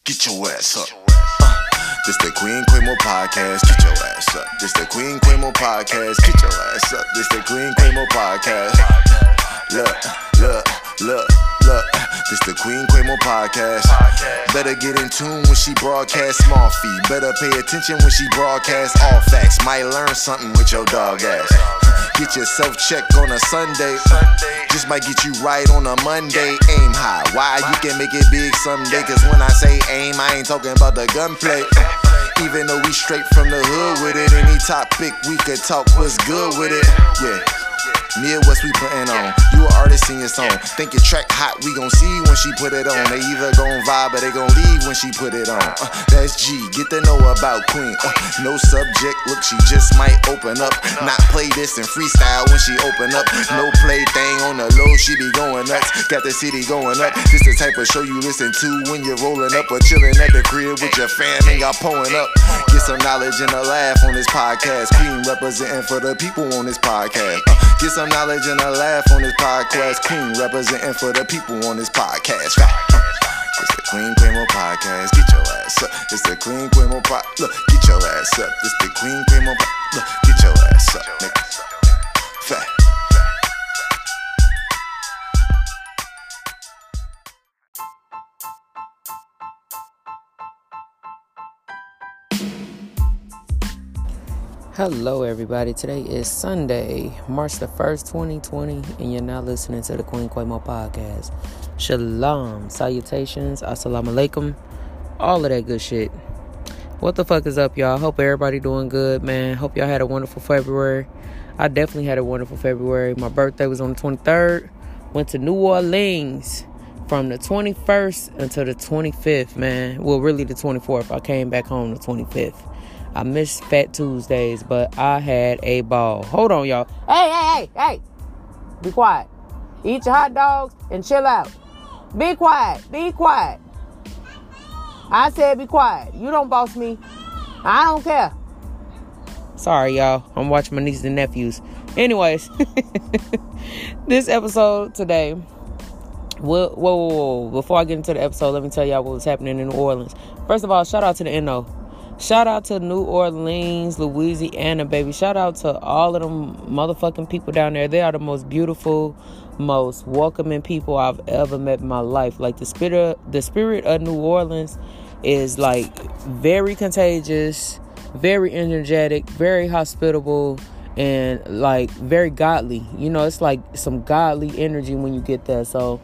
Get your ass up. This the Queen Quimo podcast. Get your ass up. This the Queen Quimo podcast. Get your ass up. This the Queen Quimo podcast. Look. This the Queen Quimo podcast. Better get in tune when she broadcast small fee. Better pay attention when she broadcast all facts. Might learn something with your dog ass. Get yourself checked on a Sunday. Just might get you right on a Monday. Aim high. Why? You can make it big someday. Cause when I say aim, I ain't talking about the gunplay. Even though we straight from the hood with it, any topic we could talk was good with it. Yeah. Midwest we puttin' on. You an artist in your song. Think your track hot, we gon' see when she put it on. They either gon' vibe or they gon' leave when she put it on. That's G, get to know about Queen. No subject, look, she just might open up. Not play this and freestyle when she open up. No play thing on the low, she be going nuts. Got the city going up. This the type of show you listen to when you're rolling up or chillin' at the crib with your fam and y'all pulling up. Get some knowledge and a laugh on this podcast. Queen representing for the people on this podcast. Get some knowledge and a laugh on this podcast. Queen representing for the people on this podcast. It's the Queen Quimo podcast. Get your ass up. It's the Queen Quimo podcast. Look, get your ass up. It's the Queen Quimo podcast. Look, get your ass up, nigga. Fat. Hello everybody, today is Sunday, March the 1st, 2020, and you're now listening to the Queen Quimo podcast. Shalom, salutations, assalamu alaikum, all of that good shit. What the fuck is up, y'all? Hope everybody doing good, man. Hope y'all had a wonderful February. I definitely had a wonderful February. My birthday was on the 23rd. Went to New Orleans from the 21st until the 25th, man. Well, really the 24th. I came back home the 25th. I missed Fat Tuesdays, but I had a ball. Hold on, y'all. Hey. Be quiet. Eat your hot dogs and chill out. Be quiet. I said be quiet. You don't boss me. I don't care. Sorry, y'all. I'm watching my nieces and nephews. Anyways, this episode today. Whoa. Before I get into the episode, let me tell y'all what was happening in New Orleans. First of all, shout out to the NO. Shout out to New Orleans, Louisiana, baby. Shout out to all of them motherfucking people down there. They are the most beautiful, most welcoming people I've ever met in my life. Like the spirit of New Orleans is like very contagious, very energetic, very hospitable, and like very godly. You know, it's like some godly energy when you get there. So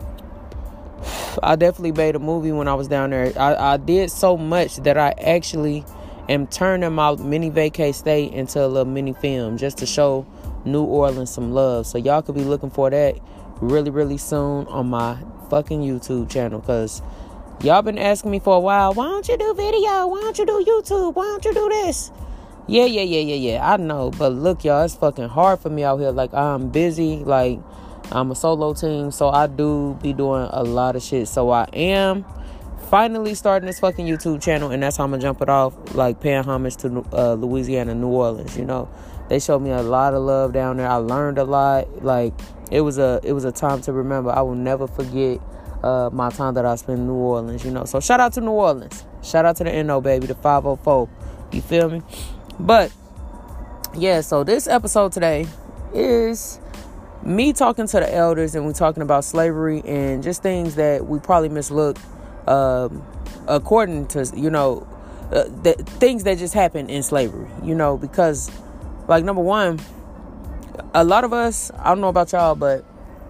I definitely made a movie when I was down there. I did so much that I actually am turning my mini vacay stay into a little mini film just to show New Orleans some love. So y'all could be looking for that really, really soon on my fucking YouTube channel. Because y'all been asking me for a while, why don't you do video? Why don't you do YouTube? Why don't you do this? Yeah. I know. But look, y'all, it's fucking hard for me out here. Like, I'm busy. Like, I'm a solo team, so I do be doing a lot of shit. So I am finally starting this fucking YouTube channel, and that's how I'm gonna jump it off, like paying homage to Louisiana, New Orleans. You know, they showed me a lot of love down there. I learned a lot. Like it was a time to remember. I will never forget my time that I spent in New Orleans. You know, so shout out to New Orleans. Shout out to the NO, baby, the 504. You feel me? But yeah, so this episode today is me talking to the elders, and we talking about slavery and just things that we probably mislook according to, you know, the things that just happened in slavery, you know, because like number one, a lot of us, I don't know about y'all, but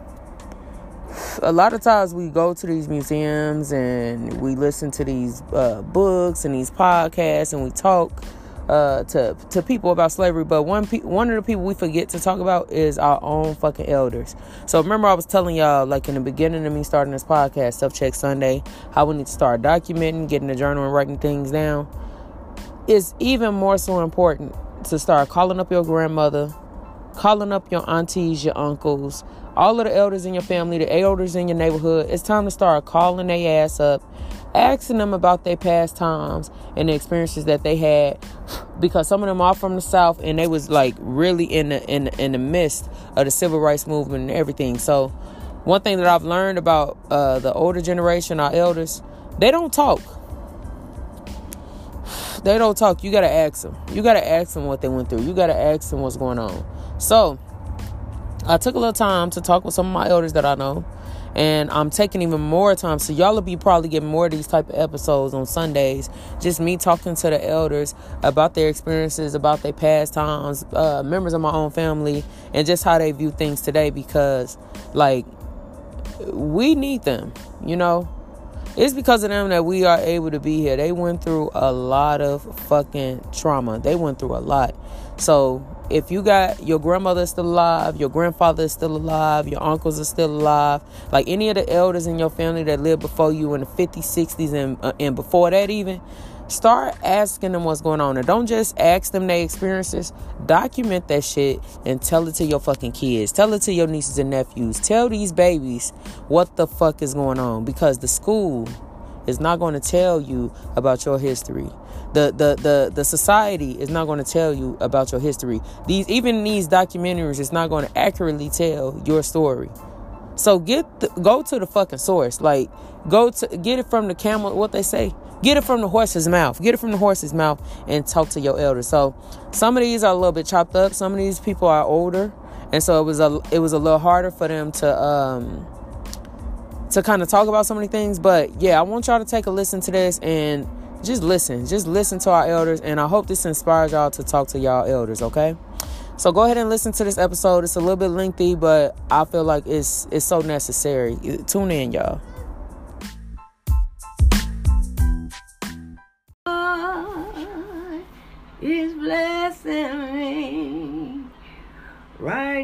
a lot of times we go to these museums and we listen to these books and these podcasts and we talk to people about slavery, but one of the people we forget to talk about is our own fucking elders. So remember I was telling y'all, like in the beginning of me starting this podcast, Self Check Sunday, how we need to start documenting, getting a journal and writing things down. It's even more so important to start calling up your grandmother, calling up your aunties, your uncles, all of the elders in your family, the elders in your neighborhood. It's time to start calling their ass up, asking them about their past times and the experiences that they had, because some of them are from the South and they was like really in the midst of the civil rights movement and everything. So one thing that I've learned about the older generation, our elders, they don't talk. they don't talk. You got to ask them. You got to ask them what they went through. You got to ask them what's going on. So I took a little time to talk with some of my elders that I know. And I'm taking even more time. So y'all will be probably getting more of these type of episodes on Sundays. Just me talking to the elders about their experiences, about their past times, members of my own family, and just how they view things today. Because, like, we need them, you know. It's because of them that we are able to be here. They went through a lot of fucking trauma. They went through a lot. So if you got your grandmother is still alive, your grandfather is still alive, your uncles are still alive, like any of the elders in your family that lived before you in the 50s, 60s, and before that even, start asking them what's going on. And don't just ask them their experiences. Document that shit and tell it to your fucking kids. Tell it to your nieces and nephews. Tell these babies what the fuck is going on. Because the school is not going to tell you about your history. The society is not going to tell you about your history. Even these documentaries is not going to accurately tell your story. So go to the fucking source. Like, get it from the camel. What they say, get it from the horse's mouth. Get it from the horse's mouth and talk to your elders. So some of these are a little bit chopped up. Some of these people are older, and so it was a little harder for them to kind of talk about so many things. But yeah, I want y'all to take a listen to this and just listen to our elders. And I hope this inspires y'all to talk to y'all elders. Okay. So go ahead and listen to this episode. It's a little bit lengthy, but I feel like it's so necessary. Tune in, y'all. God is blessing me right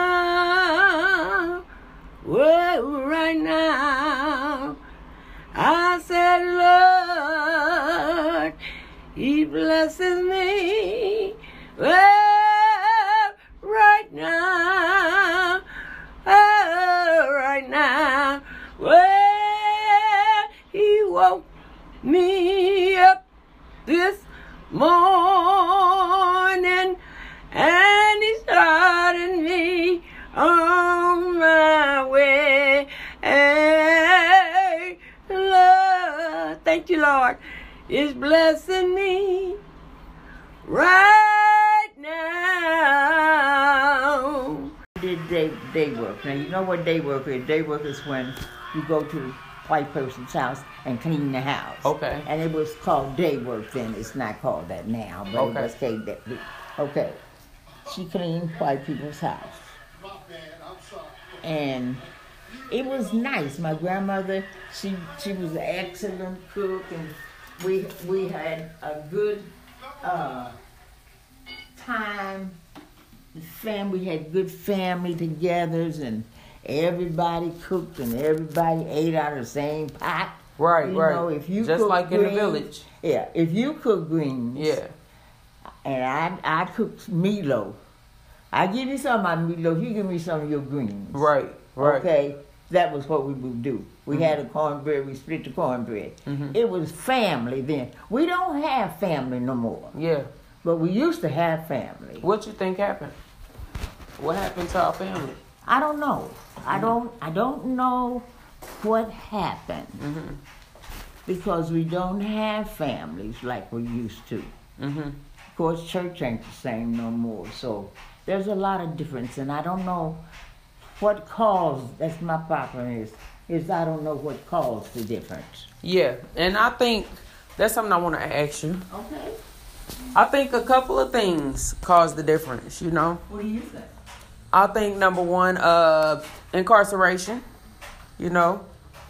now. Well, right now. I said, Lord, He blesses me. Well, right now. Oh, right now. Well, He woke me up this morning, and He started me on my way. Hey, Lord, thank you, Lord, is blessing me right now. Did day work. Now, you know what day work is? Day work is when you go to a white person's house and clean the house. Okay. And it was called day work then. It's not called that now, but Okay. it was called that. Okay. She cleaned white people's house. And it was nice. My grandmother, she was an excellent cook, and we had a good time. The family had good family togethers, and everybody cooked and everybody ate out of the same pot. Right, you right. know, if you just cook like greens, in the village. Yeah, if you cook greens. Yeah. And I cooked meatloaf. I give you some of my meatloaf, you give me some of your greens. Right, right. Okay, that was what we would do. We had a cornbread, we split the cornbread. Mm-hmm. It was family then. We don't have family no more. Yeah. But we used to have family. What you think happened? What happened to our family? I don't know. I don't know what happened. Mm-hmm. Because we don't have families like we used to. Mm-hmm. Of course, church ain't the same no more. So there's a lot of difference, and I don't know what caused. That's my problem is I don't know what caused the difference. Yeah, and I think that's something I want to ask you. Okay. I think a couple of things caused the difference, you know. What do you think? I think number one, incarceration, you know,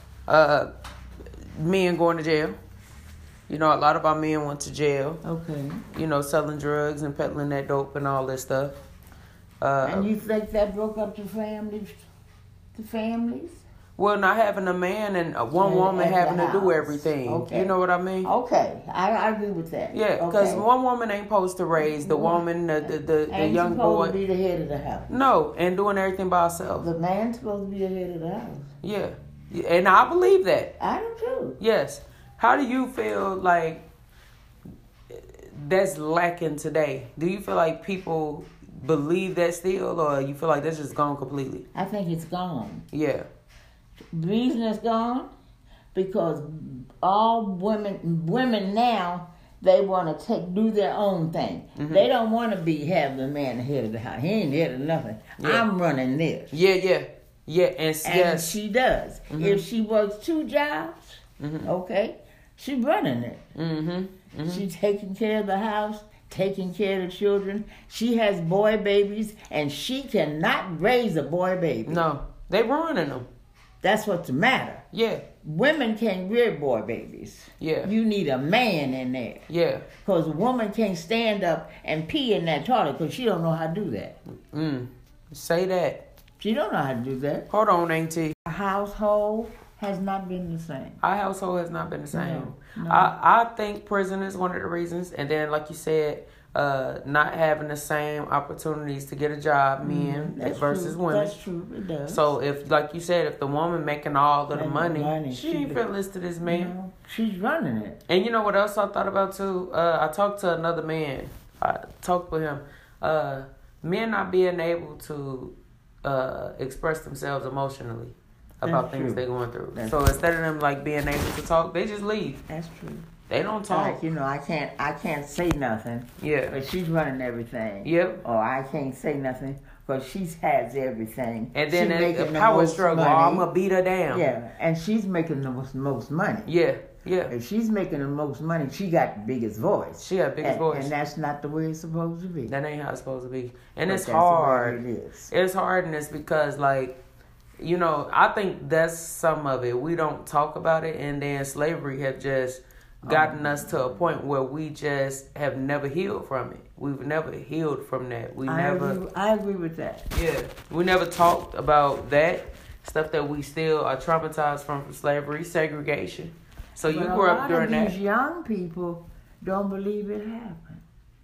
men going to jail. You know, a lot of our men went to jail. Okay. You know, selling drugs and peddling that dope and all this stuff. And you think that broke up the families? The families? Well, not having a man and one woman at having the to do house. everything. Okay. You know what I mean? Okay, I agree with that. Yeah, because okay. one woman ain't supposed to raise the woman, the Ain't young supposed boy. to be the head of the house. No, and doing everything by herself. The man's supposed to be the head of the house. Yeah, and I believe that. I do too. Yes. How do you feel like that's lacking today? Do you feel like people believe that still, or you feel like that's just gone completely? I think it's gone. Yeah. The reason it's gone because all women now They want to do their own thing. Mm-hmm. They don't want to have the man head of the house. He ain't head of nothing. Yeah. I'm running this. Yeah, and yes. she does. Mm-hmm. If she works 2 jobs, okay, she's running it. Mm-hmm. She's taking care of the house, taking care of the children. She has boy babies, and she cannot raise a boy baby. No, they ruining them. That's what's the matter. Yeah. Women can't rear boy babies. Yeah. You need a man in there. Yeah. Because a woman can't stand up and pee in that toilet because she don't know how to do that. Say that. She don't know how to do that. Hold on, Auntie. Our household has not been the same. Our household has not been the same. No. I think prison is one of the reasons. And then, like you said, not having the same opportunities to get a job, men versus true. women. That's true. It does. So if, like you said, if the woman making all of the money, she ain't be- finna listen to this man. You know, she's running it. And you know what else I thought about too? I talked to another man. I talked with him. Men not being able to express themselves emotionally about That's things true. they're going through. That's So instead of them like being able to talk, they just leave. That's true. They don't talk. Like, you know, I can't say nothing. Yeah. But she's running everything. Yep. Or I can't say nothing because she has everything. And then She's that making the power most struggle. money. I'm gonna beat her down. Yeah, and she's making the most money. Yeah. If she's making the most money, she got the biggest voice. She got the biggest voice. And that's not the way it's supposed to be. That ain't how it's supposed to be. And But it's that's the way hard. it is. It's hard, and it's because, like, you know, I think that's some of it. We don't talk about it, and then slavery have just gotten us to a point where we just have never healed from it. We've never healed from that. I agree with that. Yeah, we never talked about that stuff that we still are traumatized from slavery, segregation. So you But grew a up lot during of that. these young people don't believe it happened.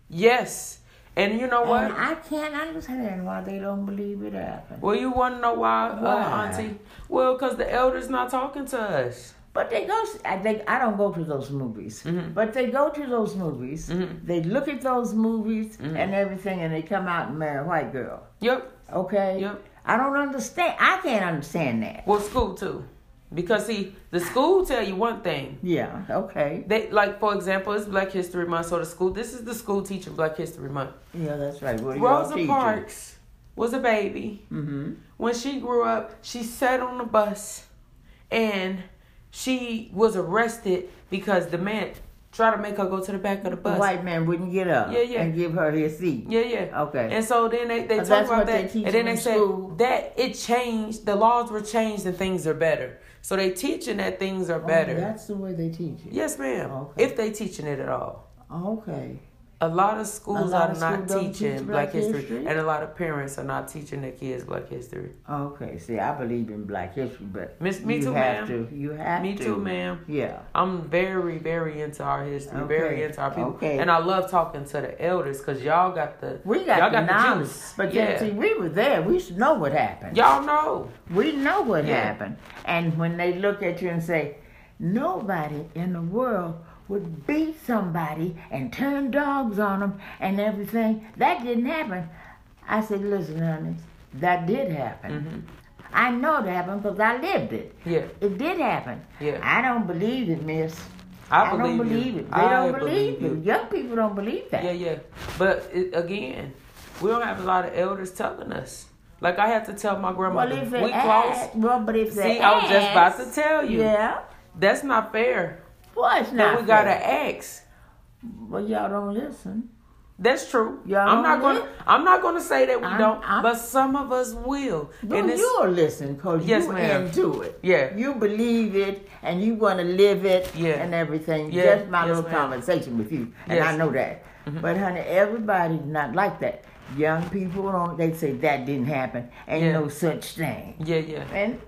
Yes, and you know what? And I can't understand why they don't believe it happened. Well, you want to know why, Why? Auntie? Well, because the elders not talking to us. But they go. I don't go to those movies. Mm-hmm. But they go to those movies. Mm-hmm. They look at those movies and everything, and they come out and marry a white girl. Yep. Okay. Yep. I don't understand. I can't understand that. Well, school too, because see, the school tell you one thing. Yeah. Okay. They like, for example, it's Black History Month, so the school. This is the school teaching Black History Month. Yeah, that's right. What are y'all Rosa teaching? Parks was a baby. Mm-hmm. When she grew up, she sat on the bus, and she was arrested because the man tried to make her go to the back of the The bus. white man wouldn't get up. Yeah. And give her his seat. Yeah. Okay. And so then they But talk that's about what they that, teach and then they in said school. that it changed. The laws were changed, and things are better. So they teaching that things are better. Oh, that's the way they teach it. Yes, ma'am. Okay. If they teaching it at all. Okay. A lot of schools lot are of not schools don't teaching teach Black Black history, history? and a lot of parents are not teaching their kids Black history. Okay. See, I believe in Black history, but Me you too, have ma'am. to. You have Me to. too, ma'am. Yeah. I'm very, very into our history, very Okay. into our people, Okay. and I love talking to the elders because y'all got the We got y'all the knowledge, juice. but yeah, then, see, we were there. We should know what happened. y'all know. We know what Yeah. happened. And when they look at you and say, nobody in the world would beat somebody and turn dogs on them and everything, that didn't happen. I said, listen, honey, that did happen. Mm-hmm. I know it happened because I lived it. Yeah, It did happen. Yeah. I don't believe it, miss. I don't believe believe you. it. They I don't believe you. it. Young people don't believe that. Yeah. But again, we don't have a lot of elders telling us. Like I have to tell my grandmother, Well, if we they close. ask, well, but if they See, I was just about ask, to tell you. Yeah. That's not fair. Well, it's That not we gotta fair. ask. Well, y'all don't listen. That's true. Y'all I'm not don't gonna. I'm not gonna say that we don't, I'm- but some of us will. Well, And it's, you'll listen because Yes, you're ma'am. into it. Yeah. You believe it and you want to live it Yeah. and everything. Yeah. Just my Yes, little ma'am. conversation with you. And Yes. I know that. But, honey, everybody's not like that. Young people, don't. They say that didn't happen. Ain't Yeah. no such thing. yeah. And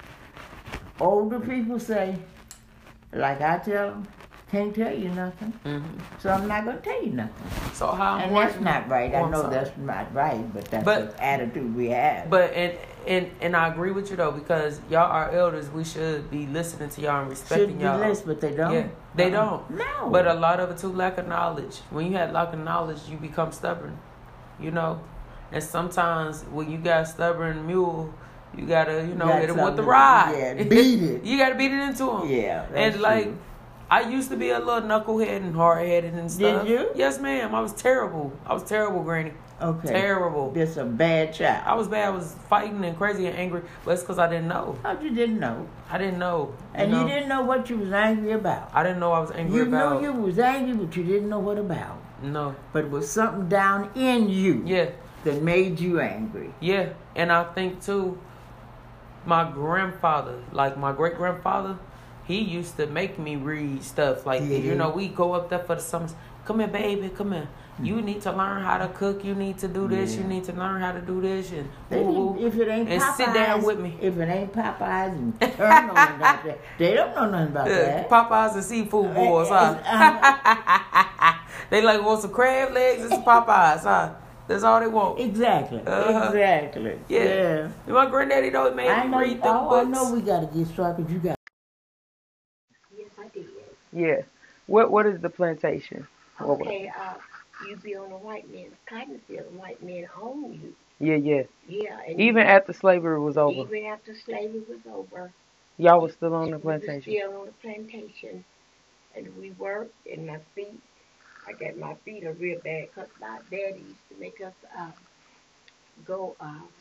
older people say, like I tell them, can't tell you nothing. Mm-hmm. So I'm not going to tell you nothing. So how And important? that's not right. Oh, I I'm know sorry. that's not right, but that's But- the attitude we have. But and I agree with you though, because y'all are elders. We should be listening to y'all and respecting Should be y'all. list, but they don't. Yeah, they don't. No. But a lot of it too lack of knowledge. When you have lack of knowledge, you become stubborn. You know, and sometimes when you got a stubborn mule, you gotta Got hit him with the something- rod. yeah, beat it. You gotta beat it into him. Yeah, that's and like true. I used to be a little knucklehead and hard-headed and stuff. Did you? Yes, ma'am. I was terrible. Granny. Okay. Terrible. Just a bad child. I was bad. I was fighting and crazy and angry, but it's because I didn't know. How you didn't know? I didn't know. And you didn't know what you was angry about. I didn't know I was angry about. You knew you was angry, but you didn't know what about. No. But it was something down in you. Yeah. That made you angry. Yeah. And I think, too, my grandfather, like my great-grandfather, he used to make me read stuff. Like, we go up there for the summers. Come here, baby, come here. You need to learn how to cook. You need to do this. You need to learn how to do this. And if it ain't and Popeyes, sit down with me. If it ain't Popeyes and turn on that, they don't know nothing about that. Popeyes and seafood boys, huh? They like want some crab legs and some Popeyes, huh? That's all they want. Exactly. Exactly. Yeah. My granddaddy though made me read the books. I know we gotta get started. You got. Yes, I did. Yeah. What is the plantation? Okay, you be on a white man's cotton field, and white men own you. Yeah. Yeah. And even after slavery was over. Even after slavery was over. Y'all was still on the plantation. We were still on the plantation, and we worked. And my feet are real bad because my daddy used to make us go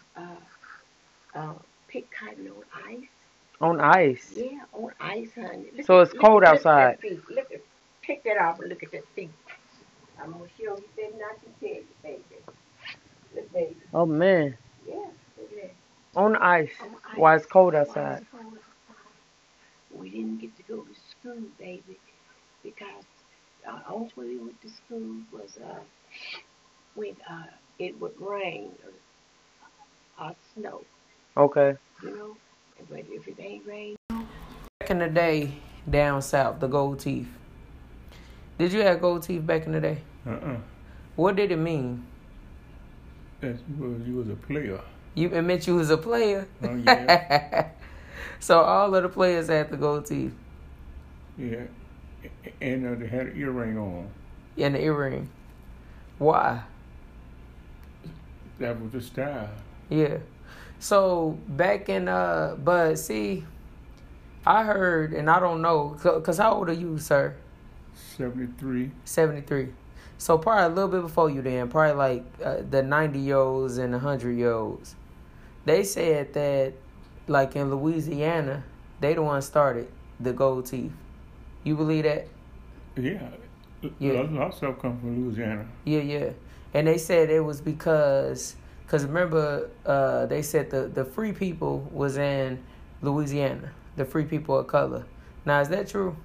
pick cotton on ice. On ice? Yeah, on ice, honey. So it's cold outside. Take that off and look at that feet. I'm going to show you that nothing says, baby. Look, baby. Oh, man. Yeah, look at that. On ice. While it's cold outside. We didn't get to go to school, baby, because the only way we went to school was when it would rain or snow. Okay. You know, but if it ain't rain. Back in the day, down south, the gold teeth. Did you have gold teeth back in the day? What did it mean? That you was a player. It meant you was a player? Oh, yeah. So all of the players had the gold teeth? Yeah. And they had an earring on. And the earring. Why? That was the style. Yeah. So back in, but see, I heard, and I don't know, because how old are you, sir? 73. 73. So probably a little bit before you then, probably like the 90-year-olds and the 100-year-olds. They said that, like in Louisiana, they the ones started the gold teeth. You believe that? Yeah. Yeah. A lot of stuff come from Louisiana. Yeah. And they said it was because remember, they said the free people was in Louisiana, the free people of color. Now, is that true?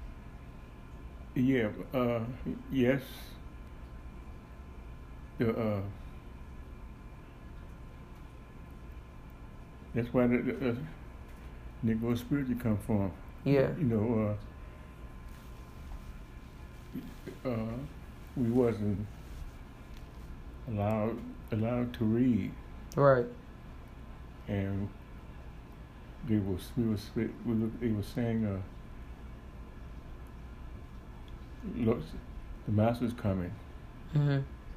Yeah, yes. That's where the Negro spiritual come from. Yeah. You know, we wasn't allowed to read. Right. And they were saying, look, the master's coming. Mm-hmm.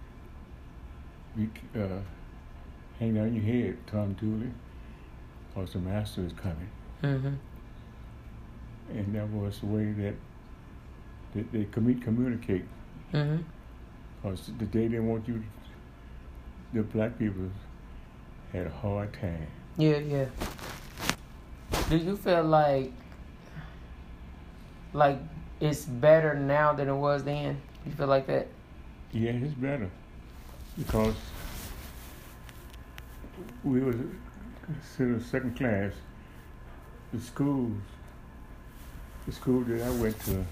Hang down your head, Tom Dooley, because the master is coming. Mm-hmm. And that was the way that they communicate. Mm-hmm. Because they didn't want you, the black people had a hard time. Yeah. Do you feel like it's better now than it was then? You feel like that? Yeah, it's better. Because we was considered second class. The school that I went to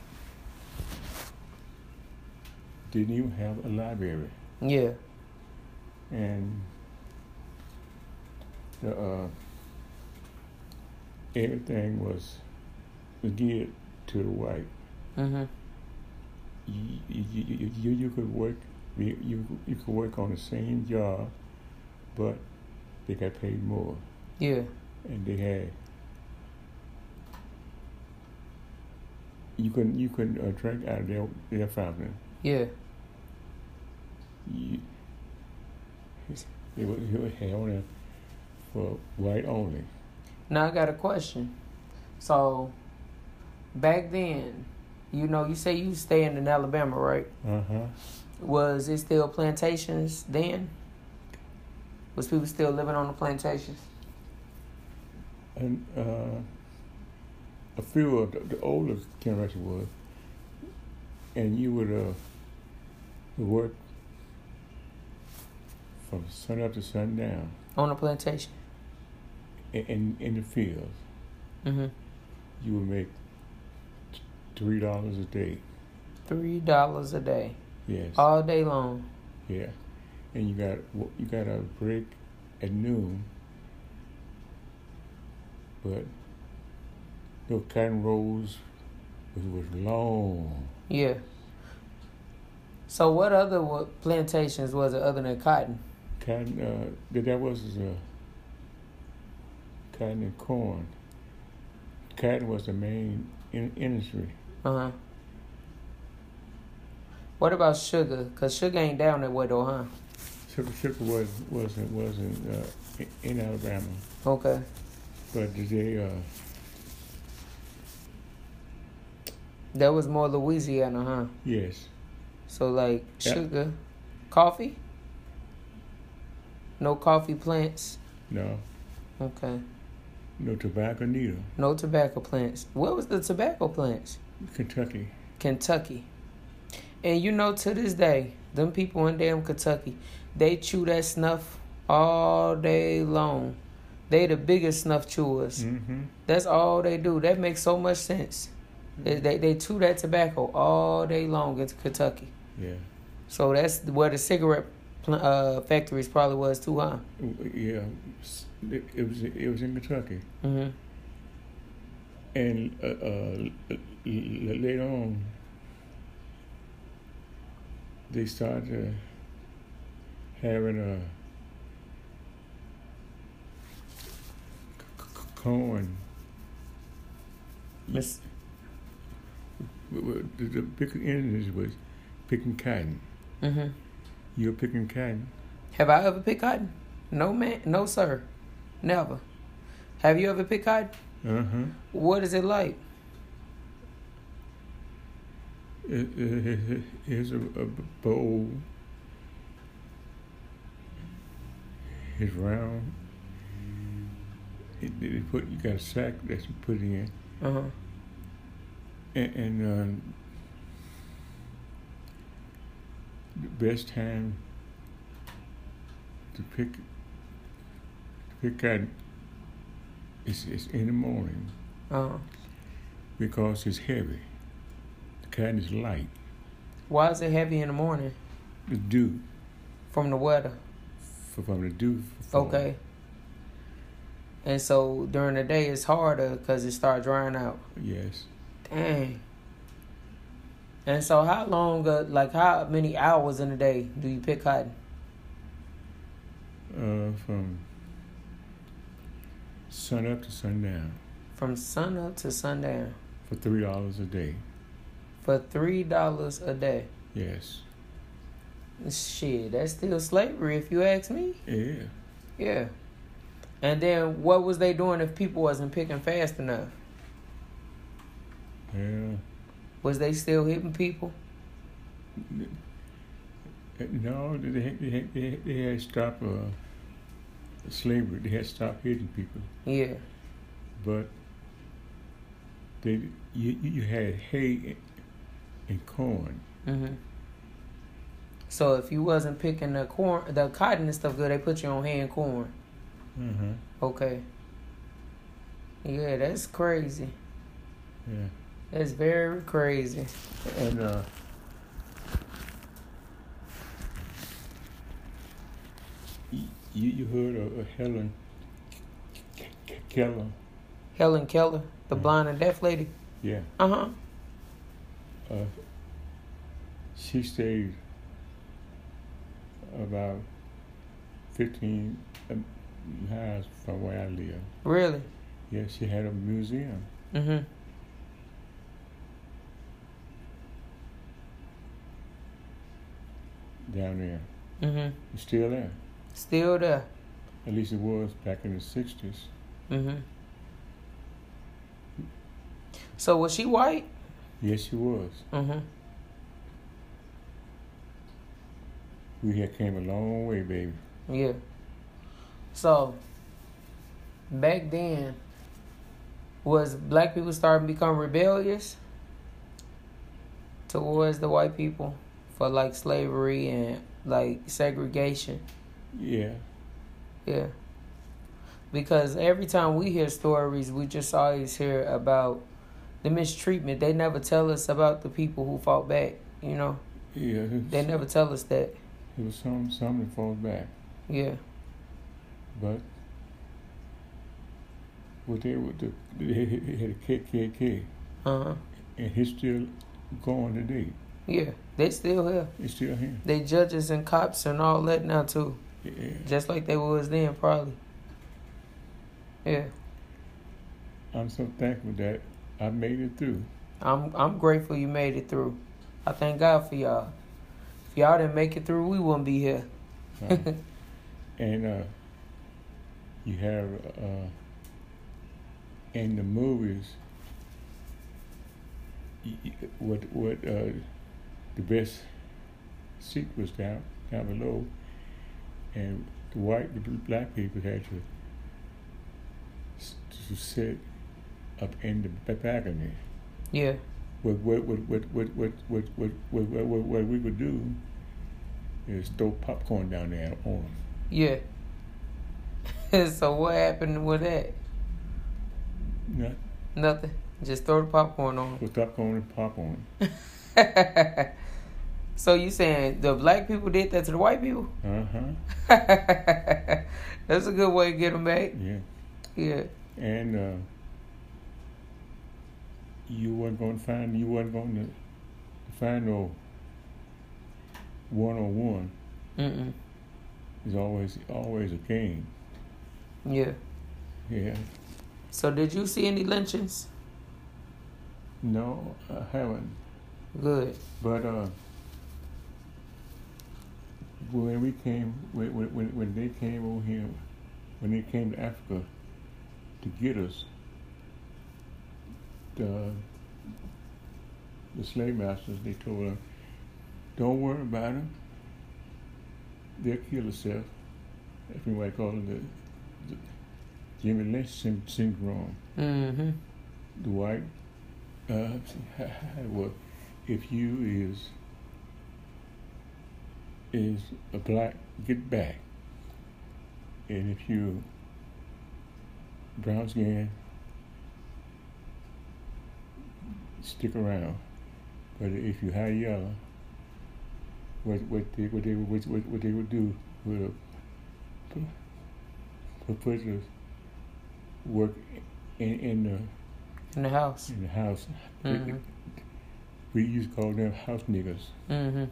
didn't even have a library. Yeah. And everything was geared to the white. Mm-hmm. You could work. You could work on the same job, but they got paid more. Yeah. And they had. You couldn't drink out of their fountain. Yeah. It was held for white only. Now I got a question. So, back then, you know, you say you staying in Alabama, right? Uh-huh. Was it still plantations then? Was people still living on the plantations? And a few of the older generation was, and you would work from sun up to sundown On the plantation. in the fields. Mm-hmm. You would make $3 a day. $3 a day. Yes. All day long. Yeah. And you got a break at noon, but those cotton rows was long. Yeah. So what other plantations was it other than cotton? Cotton, that was cotton and corn. Cotton was the main industry. Uh-huh. What about sugar? Because sugar ain't down that way though, huh? Sugar wasn't in Alabama, Okay. but they That was more Louisiana, huh? yes. So like Yeah. sugar, coffee? No coffee plants? No tobacco neither. No tobacco plants. What was the tobacco plants? Kentucky. Kentucky. And you know, to this day, them people in damn Kentucky, they chew that snuff all day long. They the biggest snuff chewers. Mm-hmm. That's all they do. That makes so much sense. They chew that tobacco all day long in Kentucky. Yeah. So that's where the cigarette factories probably was too, huh? Yeah. It was in Kentucky. Mm-hmm. And later on, they started having corn. Miss. The big industry was picking cotton. Mm-hmm. You're picking cotton. Have I ever picked cotton? No, man. No, sir. Never. Have you ever picked cotton? Uh-huh. What is it like? Here's a bowl. It's round. You got a sack that you put in. Uh-huh. And the best time to pick cotton is in the morning Uh-huh. because it's heavy. The cotton is light. Why is it heavy in the morning? The dew From the weather. from the dew. Okay. And so during the day it's harder because it starts drying out. Yes. Dang. And so how long, how many hours in a day do you pick cotton? From sun up to sundown. From sun up to sundown. For $3 a day. For $3 a day. Yes. Shit, that's still slavery if you ask me. Yeah. Yeah. And then what was they doing if people wasn't picking fast enough? Yeah. Was they still hitting people? No, they had stopped slavery. They had stopped hitting people. Yeah. But you had hay and corn. Mm-hmm. So if you wasn't picking the cotton and stuff good, they put you on hay and corn. Uh-huh. Okay. Yeah, that's crazy. Yeah. That's very crazy. And you heard of Helen Keller? Helen Keller, the blind and deaf lady. Yeah. Uh-huh. She stayed about 15 miles from where I live. Really? Yeah, she had a museum. Mm-hmm. Down there. Mm-hmm. It's still there. Still there. At least it was back in the 60s. Mm-hmm. So was she white? Yes, she was. Mm-hmm. We had came a long way, baby. Yeah. So back then, was black people starting to become rebellious towards the white people for like slavery and like segregation? Yeah. Yeah. Because every time we hear stories, we just always hear about the mistreatment. They never tell us about the people who fought back, you know? Yeah. They never tell us that. It was some that fought back. Yeah. But what they had a KKK. Uh-huh. And he's still going today. Yeah. They still here. He's still here. They judges and cops and all that now too. Yeah. Just like they was then, probably. Yeah. I'm so thankful that I made it through. I'm grateful you made it through. I thank God for y'all. If y'all didn't make it through, we wouldn't be here. And you have in the movies what the best seat was down below, and the black people had to sit up in the back of me. Yeah. What we would do is throw popcorn down there on them. Yeah. So what happened with that? Nothing. Just throw the popcorn on. Put popcorn and pop on. So you saying the black people did that to the white people? Uh-huh. That's a good way to get them back. Yeah. Yeah. And you wasn't going to find no one-on-one. Mm-mm. It's always a game. Yeah. Yeah. So did you see any lynchings? No, I haven't. Good. But when we came, when they came over here, when they came to Africa to get us, the slave masters, they told them, don't worry about them. They'll kill themselves. That's what I call it the Jimmy Lynch syndrome. Mm-hmm. The white, well, if you is a black, get back. And if you brown skin, stick around. But if you high yellow, what they would do would put us work in the house. In the house. Mm-hmm. We used to call them house niggas. Mm-hmm.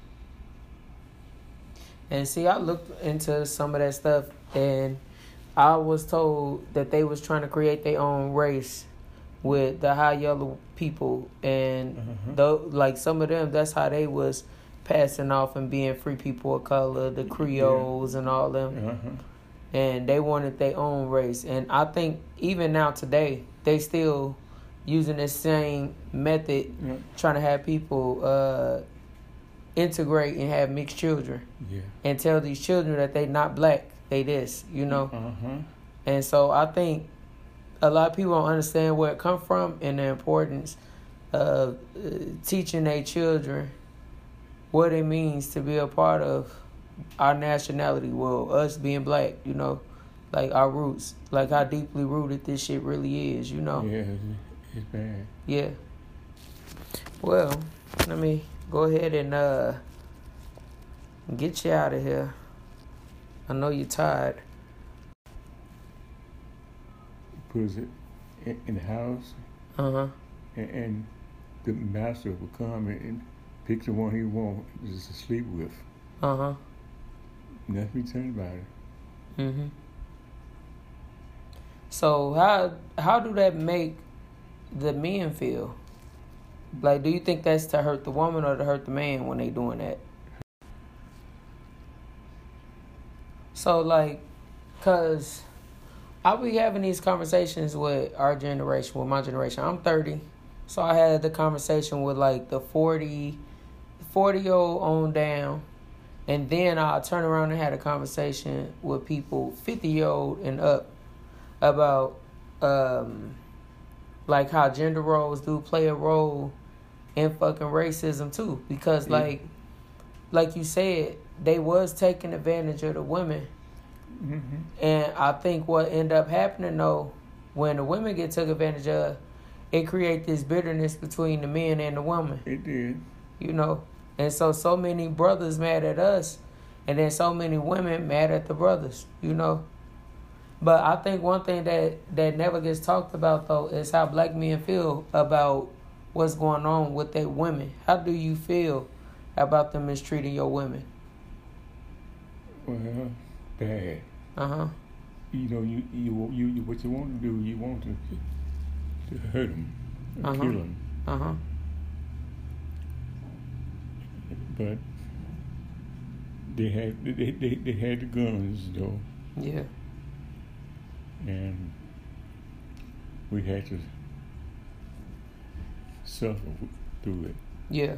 And see, I looked into some of that stuff, and I was told that they was trying to create their own race with the high yellow people, and like some of them, that's how they was passing off and being free people of color, the Creoles and all them. And they wanted their own race. And I think even now today, they still using the same method, trying to have people integrate and have mixed children. Yeah. And tell these children that they not black, they this, you know. And so I think a lot of people don't understand where it come from and the importance of teaching their children what it means to be a part of our nationality, well, us being black, you know, like our roots, like how deeply rooted this shit really is, you know. Yeah, it's bad. Yeah. Well, let me go ahead and get you out of here. I know you're tired. Put us in the house. And the master will come and pick the one he wants just to sleep with. Nothing returned about it. So how do that make the men feel? Like, do you think that's to hurt the woman or to hurt the man when they doing that? So, like, because I'll be having these conversations with our generation, with my generation. I'm 30. So I had the conversation with like the 40-year-old on down. And then I turned around and had a conversation with people 50-year-old and up about like how gender roles do play a role in fucking racism too. Because like you said, they was taking advantage of the women. Mm-hmm. And I think what ended up happening though, when the women get took advantage of, it create this bitterness between the men and the woman. It did. You know? And so many brothers mad at us, and then so many women mad at the brothers, you know? But I think one thing that never gets talked about, though, is how black men feel about what's going on with their women. How do you feel about them mistreating your women? Well, bad. Uh-huh. You know, you what you want to do, you want to hurt them, Uh-huh. kill them. Uh-huh. But they had the guns though, Yeah. and we had to suffer through it. Yeah.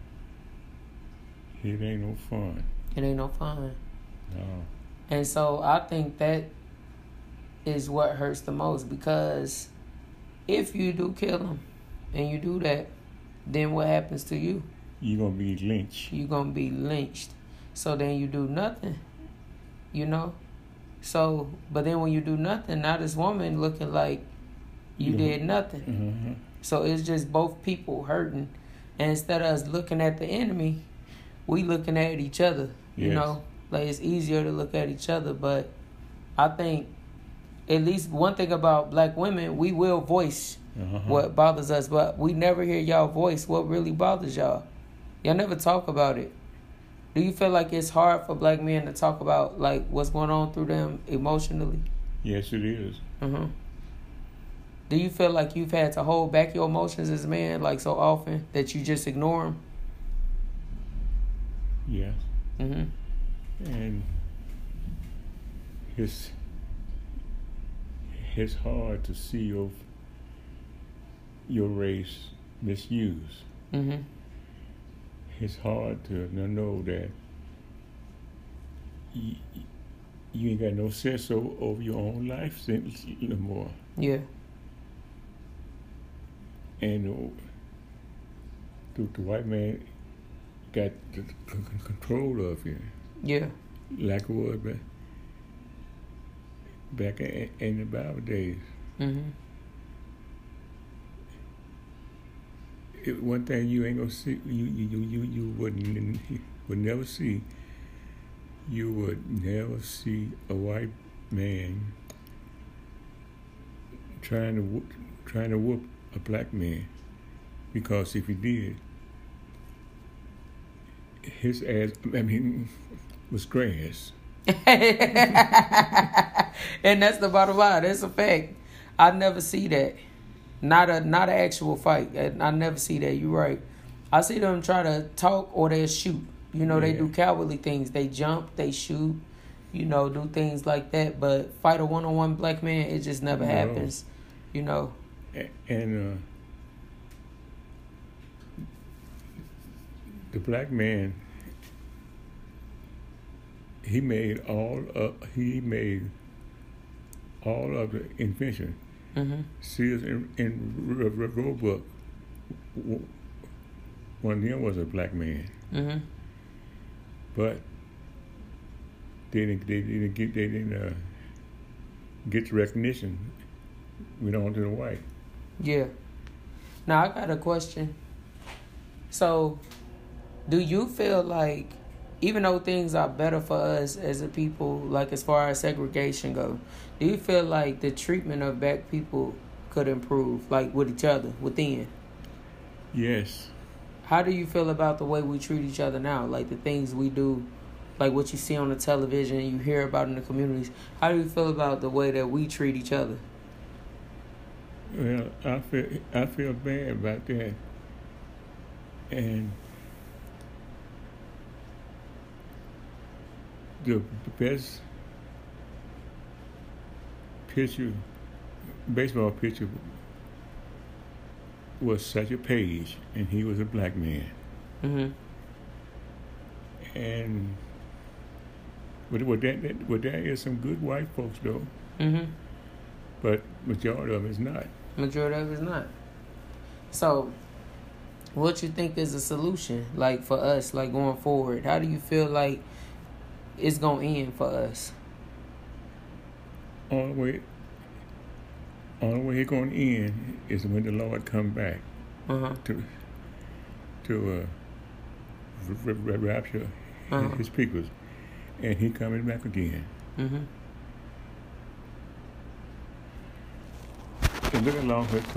It ain't no fun. It ain't no fun. No. And so I think that is what hurts the most, because if you do kill them and you do that, then what happens to you? You're gonna be lynched. You're going to be lynched. So then you do nothing, you know? So, but then when you do nothing, now this woman looking like you did nothing. Uh-huh. So it's just both people hurting. And instead of us looking at the enemy, we looking at each other, you Yes. know? Like, it's easier to look at each other. But I think at least one thing about black women, we will voice what bothers us, but we never hear y'all voice what really bothers y'all. Y'all never talk about it. Do you feel like it's hard for black men to talk about like what's going on through them emotionally? Yes, it is. Mm-hmm. Do you feel like you've had to hold back your emotions as a man like so often that you just ignore them? Yes. Mm-hmm. And it's hard to see your race misused. Mm-hmm. It's hard to know that you ain't got no sense over your own life sentence no more. Yeah. And the white man got the control of you. Yeah. Like it was back in the Bible days. Mm-hmm. One thing you ain't gonna see, you would never see. You would never see a white man trying to whoop a black man, because if he did, his ass, was grass. And that's the bottom line. That's a fact. I never see that. Not an actual fight. I never see that. You're right. I see them try to talk or they shoot. You know, they do cowardly things. They jump, they shoot, you know, do things like that. But fight a one-on-one black man, it just never happens. You know. And the black man, he made all of the invention. Mm-hmm. Sears and Roebuck, one of them was a black man. Mm-hmm. But they didn't get the recognition. Went on to the white. Yeah. Now I got a question. So, do you feel like, even though things are better for us as a people, like as far as segregation goes, do you feel like the treatment of black people could improve, like with each other, within? Yes. How do you feel about the way we treat each other now? Like the things we do, like what you see on the television, you hear about in the communities. How do you feel about the way that we treat each other? Well, I feel bad about that. And the best baseball pitcher was such a page, and he was a black man. Mm-hmm. And there is some good white folks though, Mm-hmm. but majority of it is not. Majority of it is not. So, what you think is a solution, like for us, like going forward? How do you feel like it's gonna end for us? Only way it's gonna end is when the Lord come back to rapture his people, and he coming back again. Mm-hmm. And look along with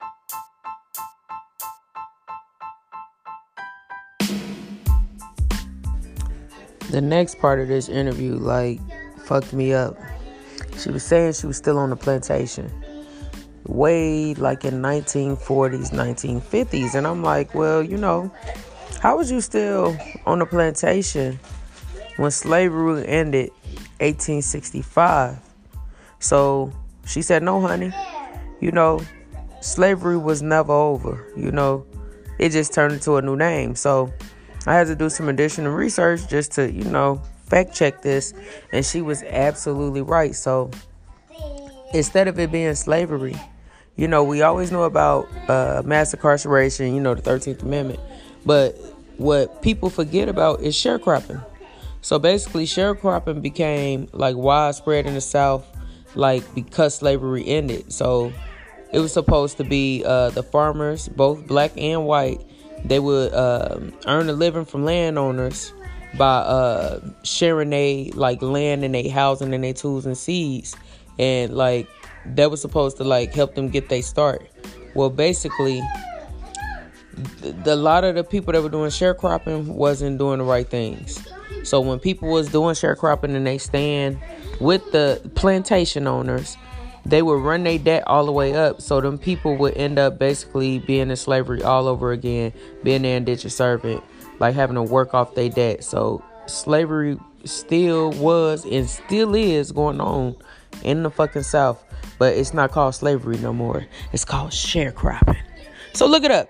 The next part of this interview, like, fucked me up. She was saying she was still on the plantation. Way, like, in 1940s, 1950s. And I'm like, well, you know, how was you still on the plantation when slavery ended 1865? So she said, no, honey. You know, slavery was never over. You know, it just turned into a new name. So I had to do some additional research just to, you know, fact check this. And she was absolutely right. So instead of it being slavery, you know, we always know about mass incarceration, you know, the 13th Amendment. But what people forget about is sharecropping. So basically, sharecropping became like widespread in the South, like because slavery ended. So it was supposed to be the farmers, both black and white, they would earn a living from landowners by sharing they like land and they housing and they tools and seeds, and like that was supposed to like help them get their start. Well, basically, a lot of the people that were doing sharecropping wasn't doing the right things. So when people was doing sharecropping and they stand with the plantation owners, they would run their debt all the way up. So them people would end up basically being in slavery all over again, being their indentured servant, like having to work off their debt. So slavery still was and still is going on in the fucking South, but it's not called slavery no more. It's called sharecropping. So look it up.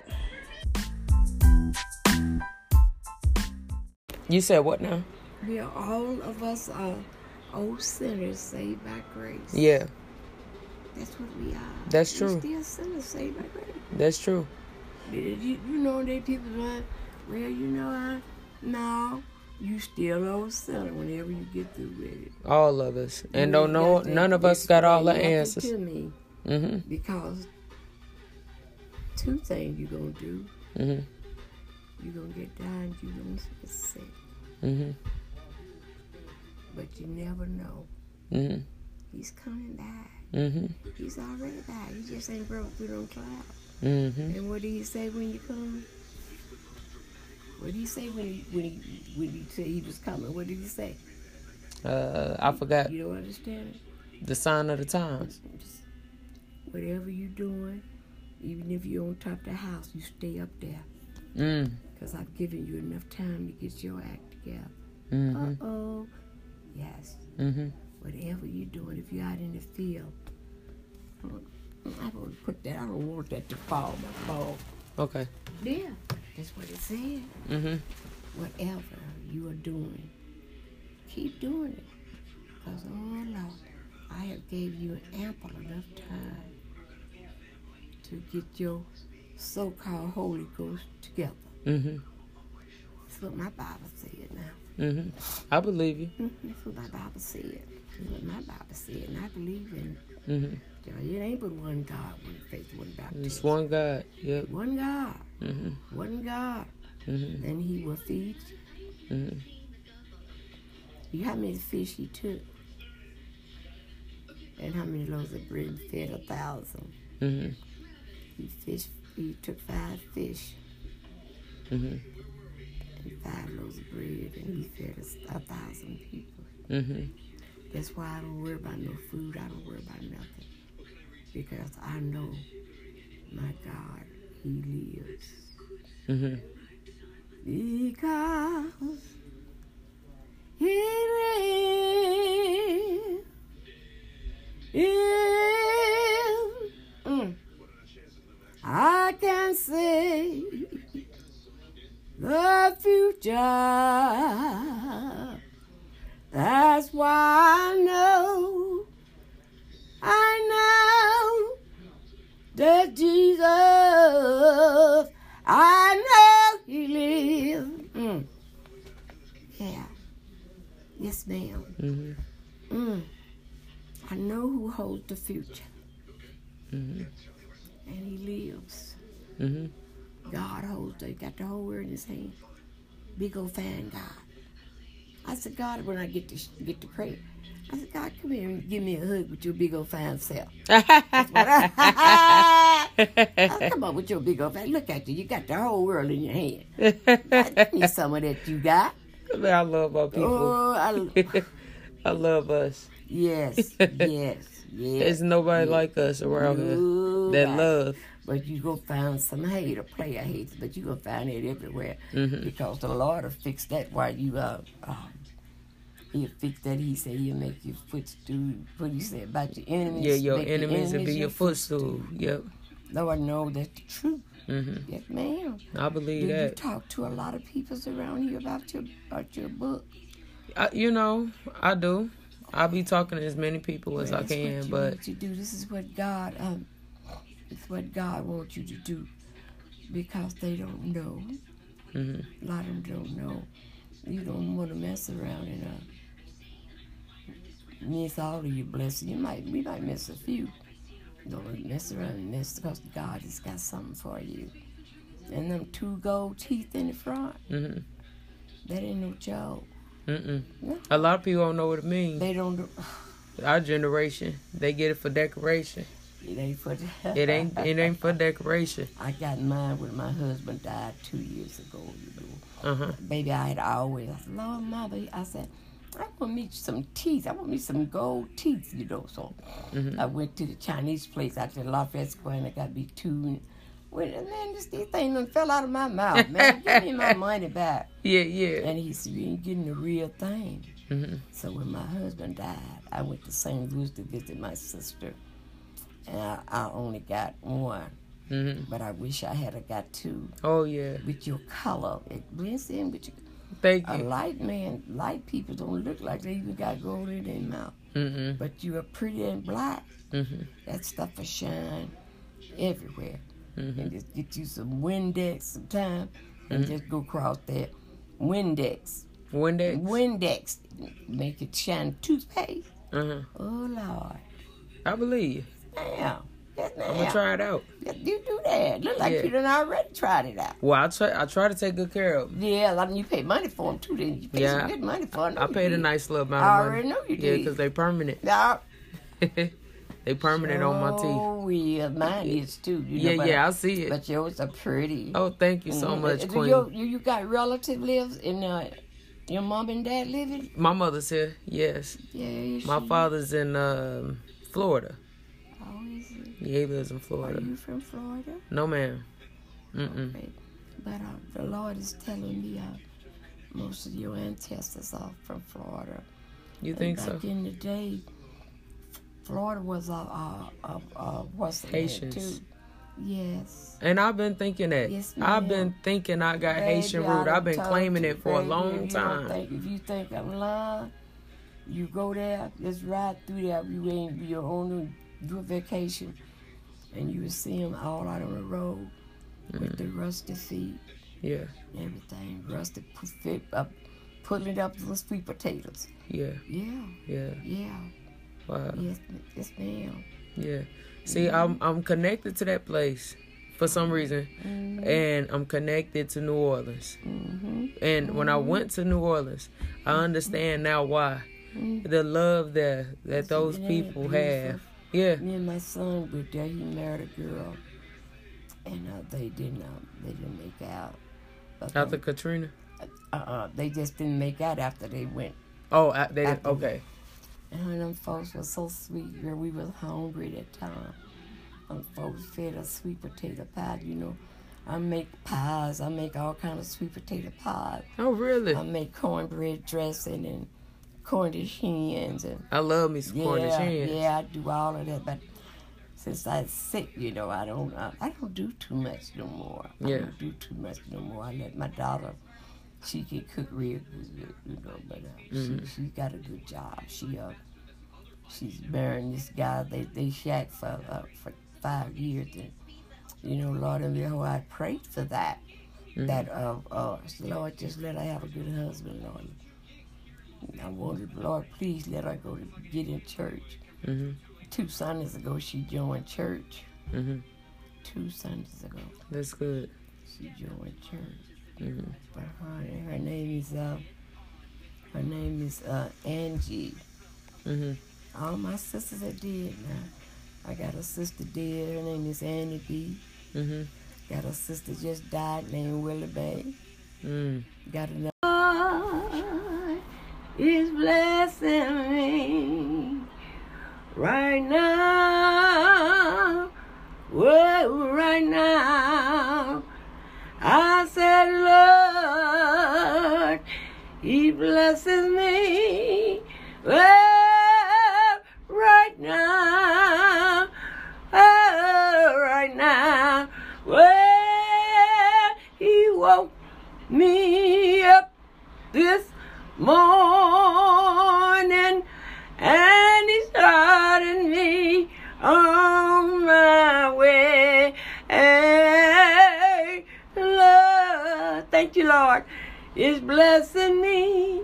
You said what now? We are all of us are old sinners saved by grace. Yeah. That's what we are. That's true. We're still sinners saved by grace. That's true. You know, they people like, well, you know, no, you still old sinner whenever you get through with it. All of us. And don't know, none of us got all the answers. To me, because two things you're going to do. Mm-hmm. You're going to get dying, you're going to get sick. Mm-hmm. But you never know. Mm-hmm. He's coming back. Mm-hmm. He's already back. He just ain't broke through them clouds. Mm-hmm. And what did he say when you come? What did he say when he said he was coming? What did he say? I forgot. You don't understand it? The sign of the times. Just whatever you're doing, even if you're on top of the house, you stay up there. Because I've given you enough time to get your act together. Mm-hmm. Uh-oh. Yes. Mm-hmm. Whatever you're doing, if you're out in the field, I don't put that. I don't want that to fall. Okay. Yeah, that's what it said. Mm-hmm. Whatever you are doing, keep doing it. Because, oh Lord, I have gave you ample enough time to get your so-called Holy Ghost together. Mm-hmm. That's what my Bible said now. Mm-hmm. I believe you. That's what my Bible said. That's what my Bible said, and I believe in it. Mm-hmm. It ain't but one God, one faith, one baptism. It's one God. Yep. One God. Mm-hmm. One God. Mm-hmm. Then he will feed you. Mm-hmm. You how many fish he took? And how many loaves of bread fed 1,000? Mm-hmm. He took 5 fish. Mm-hmm. And 5 loaves of bread, and he fed 1,000 people. Mm-hmm. That's why I don't worry about no food. I don't worry about nothing. Because I know my God, he lives. Mm-hmm. Because he lives. I can see the future. That's why I know that Jesus, I know He lives. Yeah. Yes, ma'am. Mm-hmm. I know who holds the future. Mm-hmm. And He lives. Mm-hmm. God holds it. He got the whole world in His hand. Big old fan God. I said, God, when I get to pray, I said, God, come here and give me a hug with your big old fine self. That's what I said, come on with your big old fine. Look at you. You got the whole world in your hand. I need some of that you got. I love our people. Oh, I love us. Yes. There's nobody like us around here that love. But you gonna find some hater, player haters, but you gonna find it everywhere. Mm-hmm. Because the Lord will fix that while you He'll fix that. He said He'll make your footstool. What do you say about your enemies? Yeah, your enemies will be your footstool. Yep. Lord knows that's the truth. Mm-hmm. Yes, ma'am. I believe Do that. you talk to a lot of people around here about your book? I do. I'll be talking to as many people as I can, but what you do. This is what God it's what God wants you to do, because they don't know. Mm-hmm. A lot of them don't know. You don't want to mess around and miss all of your blessings. We might miss a few. Don't mess around and miss, because God has got something for you. And them 2 gold teeth in the front, mm-hmm. that ain't no joke. Mm-mm. No. A lot of people don't know what it means. They don't. Our generation, they get it for decoration. It ain't for. It ain't for decoration. I got mine when my husband died 2 years ago. Uh-huh. Baby, I had always. I said, Lord, Mother, I said, I want me some teeth. I want me some gold teeth, So mm-hmm. I went to the Chinese place out there, Lafayette Square, and I got me 2. Wait, man, these things done fell out of my mouth, man. Give me my money back. Yeah. And he said, you ain't getting the real thing. Mm-hmm. So when my husband died, I went to St. Louis to visit my sister. And I only got 1. Mm-hmm. But I wish I had got 2. Oh, yeah. With your color. It blends in with your... Thank you. A light people don't look like they even got gold in their mouth. Mm-hmm. But you are pretty and black. Mm-hmm. That stuff will shine everywhere. Mm-hmm. And just get you some Windex sometime and just go across that. Windex. Make it shine toothpaste. Uh-huh. Oh, Lord. I believe you. Damn. Yes, ma'am. I'm going to try it out. You do that. Look like you done already tried it out. Well, I try to take good care of them. Yeah, you pay money for them, too. Then you pay some good money for them. I paid a nice little amount of money. I already know you did. Yeah, because they permanent. No. They permanent on my teeth. Oh, yeah. Mine is, too. Yeah, I see it. But yours are pretty. Oh, thank you so much, Queen. You got relative lives in your mom and dad living? My mother's here, yes. Yeah, my father's in Florida. Oh, is he? Yeah, he lives in Florida. Are you from Florida? No, ma'am. Mm-mm. Okay. But the Lord is telling me most of your ancestors are from Florida. You think so? Back in the day, Florida was what's the Haitians name too? Yes. And I've been thinking that. Yes, ma'am. I've been thinking I got Haitian root. I've been claiming it for a long time. If you think I'm lying, you go there, just ride through there. You're on your vacation, and you will see them all out on the road with the rusted feet. Yeah. Everything rusted, putting it up with sweet potatoes. Yeah. Yeah. Wow. Yes, ma'am. Yeah. See, I'm connected to that place for some reason, and I'm connected to New Orleans. And when I went to New Orleans, I understand now why. The love that those people have. Yeah. Me and my son were there. He married a girl, and they didn't make out. After Katrina? They just didn't make out after they went. Oh, they didn't. Okay. And them folks were so sweet, girl. We was hungry that time. Them folks fed us sweet potato pie, I make pies. I make all kind of sweet potato pies. Oh, really? I make cornbread dressing and Cornish hens. And I love me some Cornish hens. Yeah, I do all of that. But since I'm sick, I don't do too much no more. I Yeah. don't do too much no more. I let my daughter, she can cook real good, but she got a good job. She's marrying this guy. They shacked for 5 years, and Lord, I prayed for that. That Lord, just let her have a good husband, Lord. I wanted, Lord, please let her go to get in church. 2 Sundays ago, she joined church. 2 Sundays ago, That's good. she joined church. But her name is Angie. All my sisters are dead now. I got a sister dead. Her name is Annie B. Got a sister just died named Willie Bay. Got another. God is blessing me right now. Whoa, right now. I said, Lord, He blesses me. Well, right now. Oh, right now. Well, He woke me up this morning, and He started me on my way. Hey, Lord, thank you, Lord, is blessing me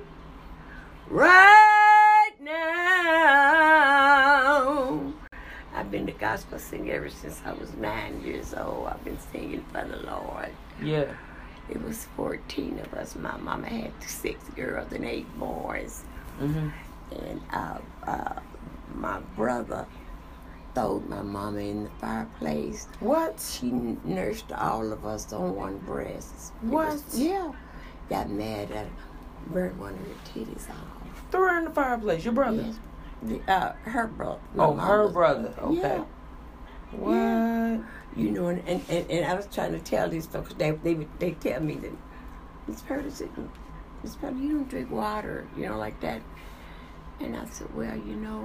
right now. I've been a gospel singer ever since I was 9 years old. I've been singing for the Lord. Yeah. It was 14 of us. My mama had 6 girls and 8 boys. And my brother throwed my mama in the fireplace. What? She nursed all of us on one breast. What? Got mad at her, burned one of her titties off. Threw her in the fireplace. Your brother? Yes. Her brother. Oh, her brother. Okay. Yeah. What? Yeah. And I was trying to tell these folks, they tell me that, Miss Purdy, you don't drink water, like that. And I said, well,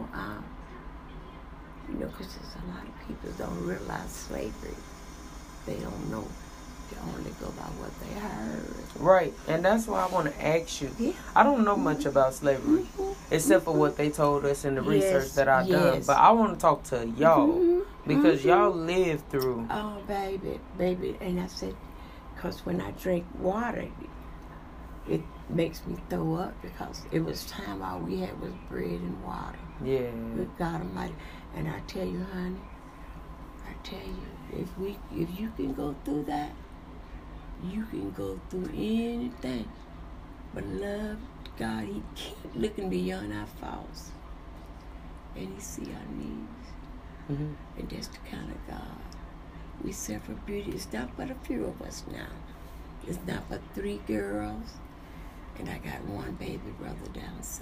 because there's a lot of people don't realize slavery. They don't know. They only go by what they heard. Right. And that's why I want to ask you. Yeah. I don't know much about slavery, except for what they told us in the research that I've done. But I want to talk to y'all, because y'all lived through. Oh, baby. And I said, because when I drink water, it makes me throw up, because it was time all we had was bread and water. Yeah. Good God Almighty. And I tell you, honey, if you can go through that, you can go through anything. But love God, He keep looking beyond our faults, and He see our needs. And that's the kind of God we serve for beauty. It's not but a few of us now. It's not but 3 girls, and I got 1 baby brother down south.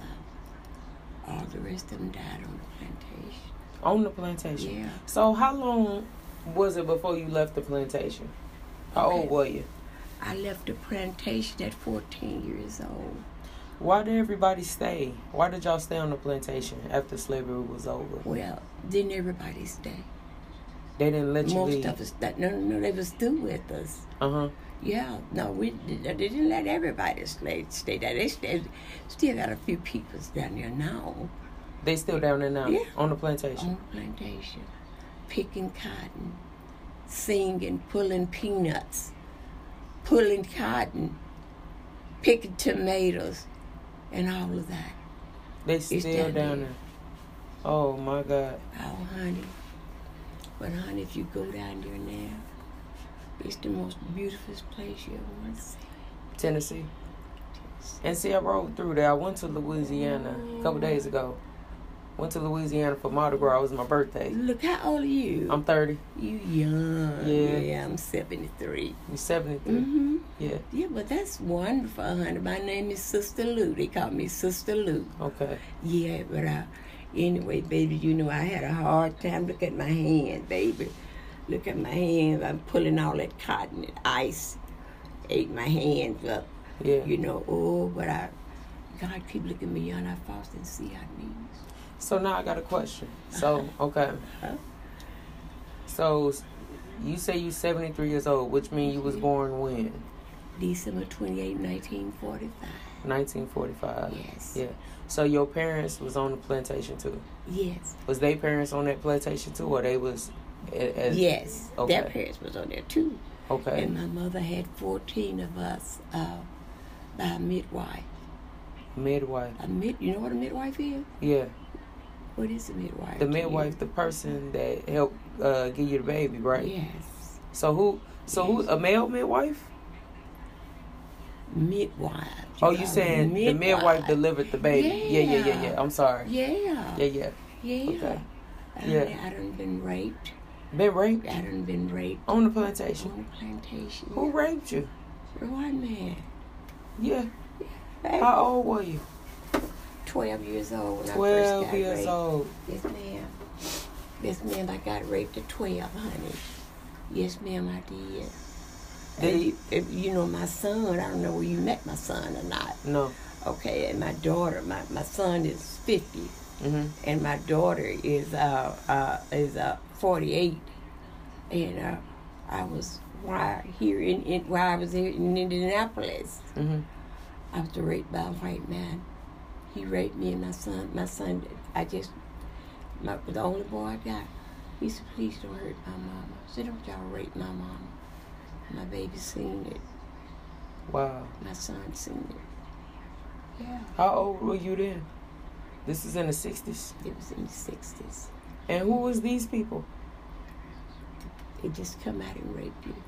All the rest of them died on the plantation. On the plantation? Yeah. So how long was it before you left the plantation? How old were you? I left the plantation at 14 years old. Why did everybody stay? Why did y'all stay on the plantation after slavery was over? Well, didn't everybody stay? They didn't let you leave? Most of us, no, they was through with us. Yeah, no, they didn't let everybody stay there. They still got a few people down there now. They still down there now? Yeah. On the plantation? On the plantation. Picking cotton, singing, pulling peanuts, pulling cotton, picking tomatoes, and all of that. They still down there? Oh, my God. Oh, honey. But, honey, if you go down there now, it's the most beautiful place you ever want to see. Tennessee? And see, I rode through there. I went to Louisiana a couple days ago. Went to Louisiana for Mardi Gras. It was my birthday. Look, how old are you? I'm 30. You young. Yeah. I'm 73. You're 73? Yeah. Yeah, but that's wonderful, honey. My name is Sister Lou. They call me Sister Lou. Okay. Yeah, but anyway, baby, I had a hard time. Look at my hand, baby. Look at my hands. I'm pulling all that cotton and ice. Ate my hands up. Yeah. But God keep looking beyond our faults and see our needs. So now I got a question. So, okay. So, you say you 73 years old, which means you was born when? December 28, 1945. 1945. Yes. Yeah. So your parents was on the plantation too? Yes. Was they parents on that plantation too, or they was? Yes. Okay. Their parents was on there too. Okay. And my mother had 14 of us by a midwife. Midwife. You know what a midwife is? Yeah. What is a midwife? The midwife, the person that helped give you the baby, right? Yes. So who? A male midwife? Midwife. Oh, you saying the midwife delivered the baby? Yeah. I'm sorry. Yeah. Yeah. Okay. Yeah. I done been raped. Been raped? I done been raped. On the plantation? On the plantation. Who raped you? The white man. Yeah. How old were you? 12 years old when I first got 12 years raped. old. Yes, ma'am. Yes, ma'am, I got raped at 12, honey. Yes, ma'am, I did. And you know, my son, I don't know where you met my son or not. No. Okay, and my daughter, my son is 50, and my daughter is 48. And I was while I was here in Indianapolis, I was raped by a white man. He raped me and my son. My son, the only boy I got. He said, "Please don't hurt my mama." I said, "Don't y'all rape my mama." My baby seen it. Wow. My son seen it. Yeah. How old were you then? This is in the 60s? It was in the 60s. And who was these people? They just come out and rape you.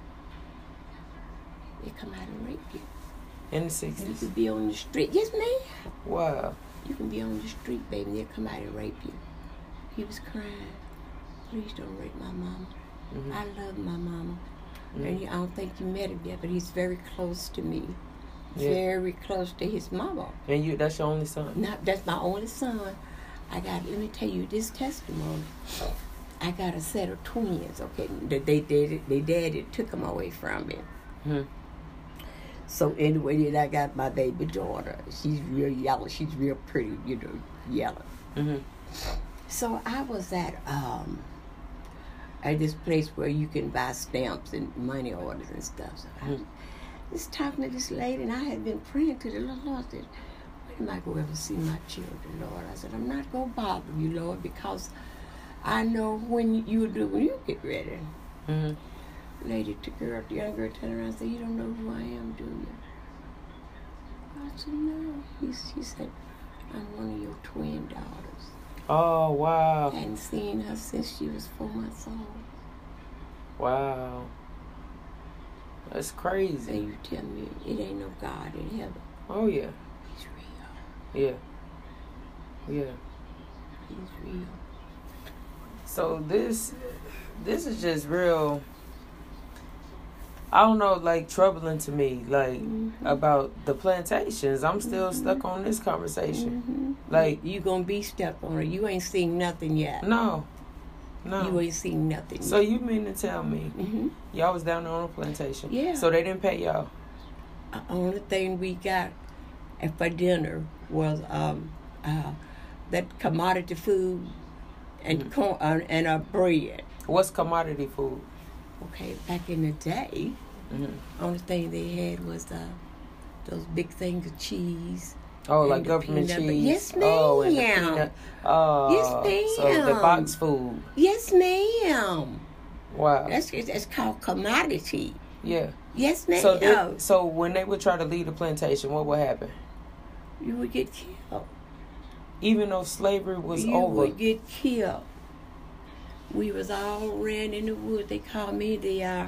They come out and rape you. In the You 60s? could be on the street. Yes, ma'am. Wow. You can be on the street, baby, and they'll come out and rape you. He was crying. "Please don't rape my mama." I love my mama. And I don't think you met him yet, but he's very close to me. Yeah. Very close to his mama. And that's your only son? That's my only son. Let me tell you this testimony. I got a set of twins, okay? They daddy took them away from me. So anyway, then I got my baby daughter. She's real yellow. She's real pretty, yellow. So I was at this place where you can buy stamps and money orders and stuff. So I was talking to this lady, and I had been praying to the Lord. I said, "When am I going to ever see my children, Lord?" I said, "I'm not going to bother you, Lord, because I know when you do when you get ready." Lady took her up, the young girl turned around and said, "You don't know who I am, do you?" I said, "No." He said, "I'm one of your twin daughters." Oh, wow. I hadn't seen her since she was 4 months old. Wow. That's crazy. And you tell me it ain't no God in heaven. Oh, yeah. He's real. Yeah. Yeah. He's real. So this is just real, I don't know, like troubling to me, like about the plantations. I'm still stuck on this conversation. Like, You gonna be stuck on it. You ain't seen nothing yet. no. You ain't seen nothing So yet. you mean to tell me y'all was down there on a plantation? Yeah. So they didn't pay y'all? The only thing we got for dinner was that commodity food and corn and bread. What's commodity food? Okay, back in the day, only thing they had was those big things of cheese. Oh, and like the government peanut cheese? Yes, ma'am. Oh, and the peanut. Oh, Yes, so the ma'am. box food. Yes, ma'am. Wow. That's called commodity. Yeah. Yes, ma'am. So when they would try to leave the plantation, what would happen? You would get killed. Even though slavery was You over. would get killed. We was all ran in the woods. They called me the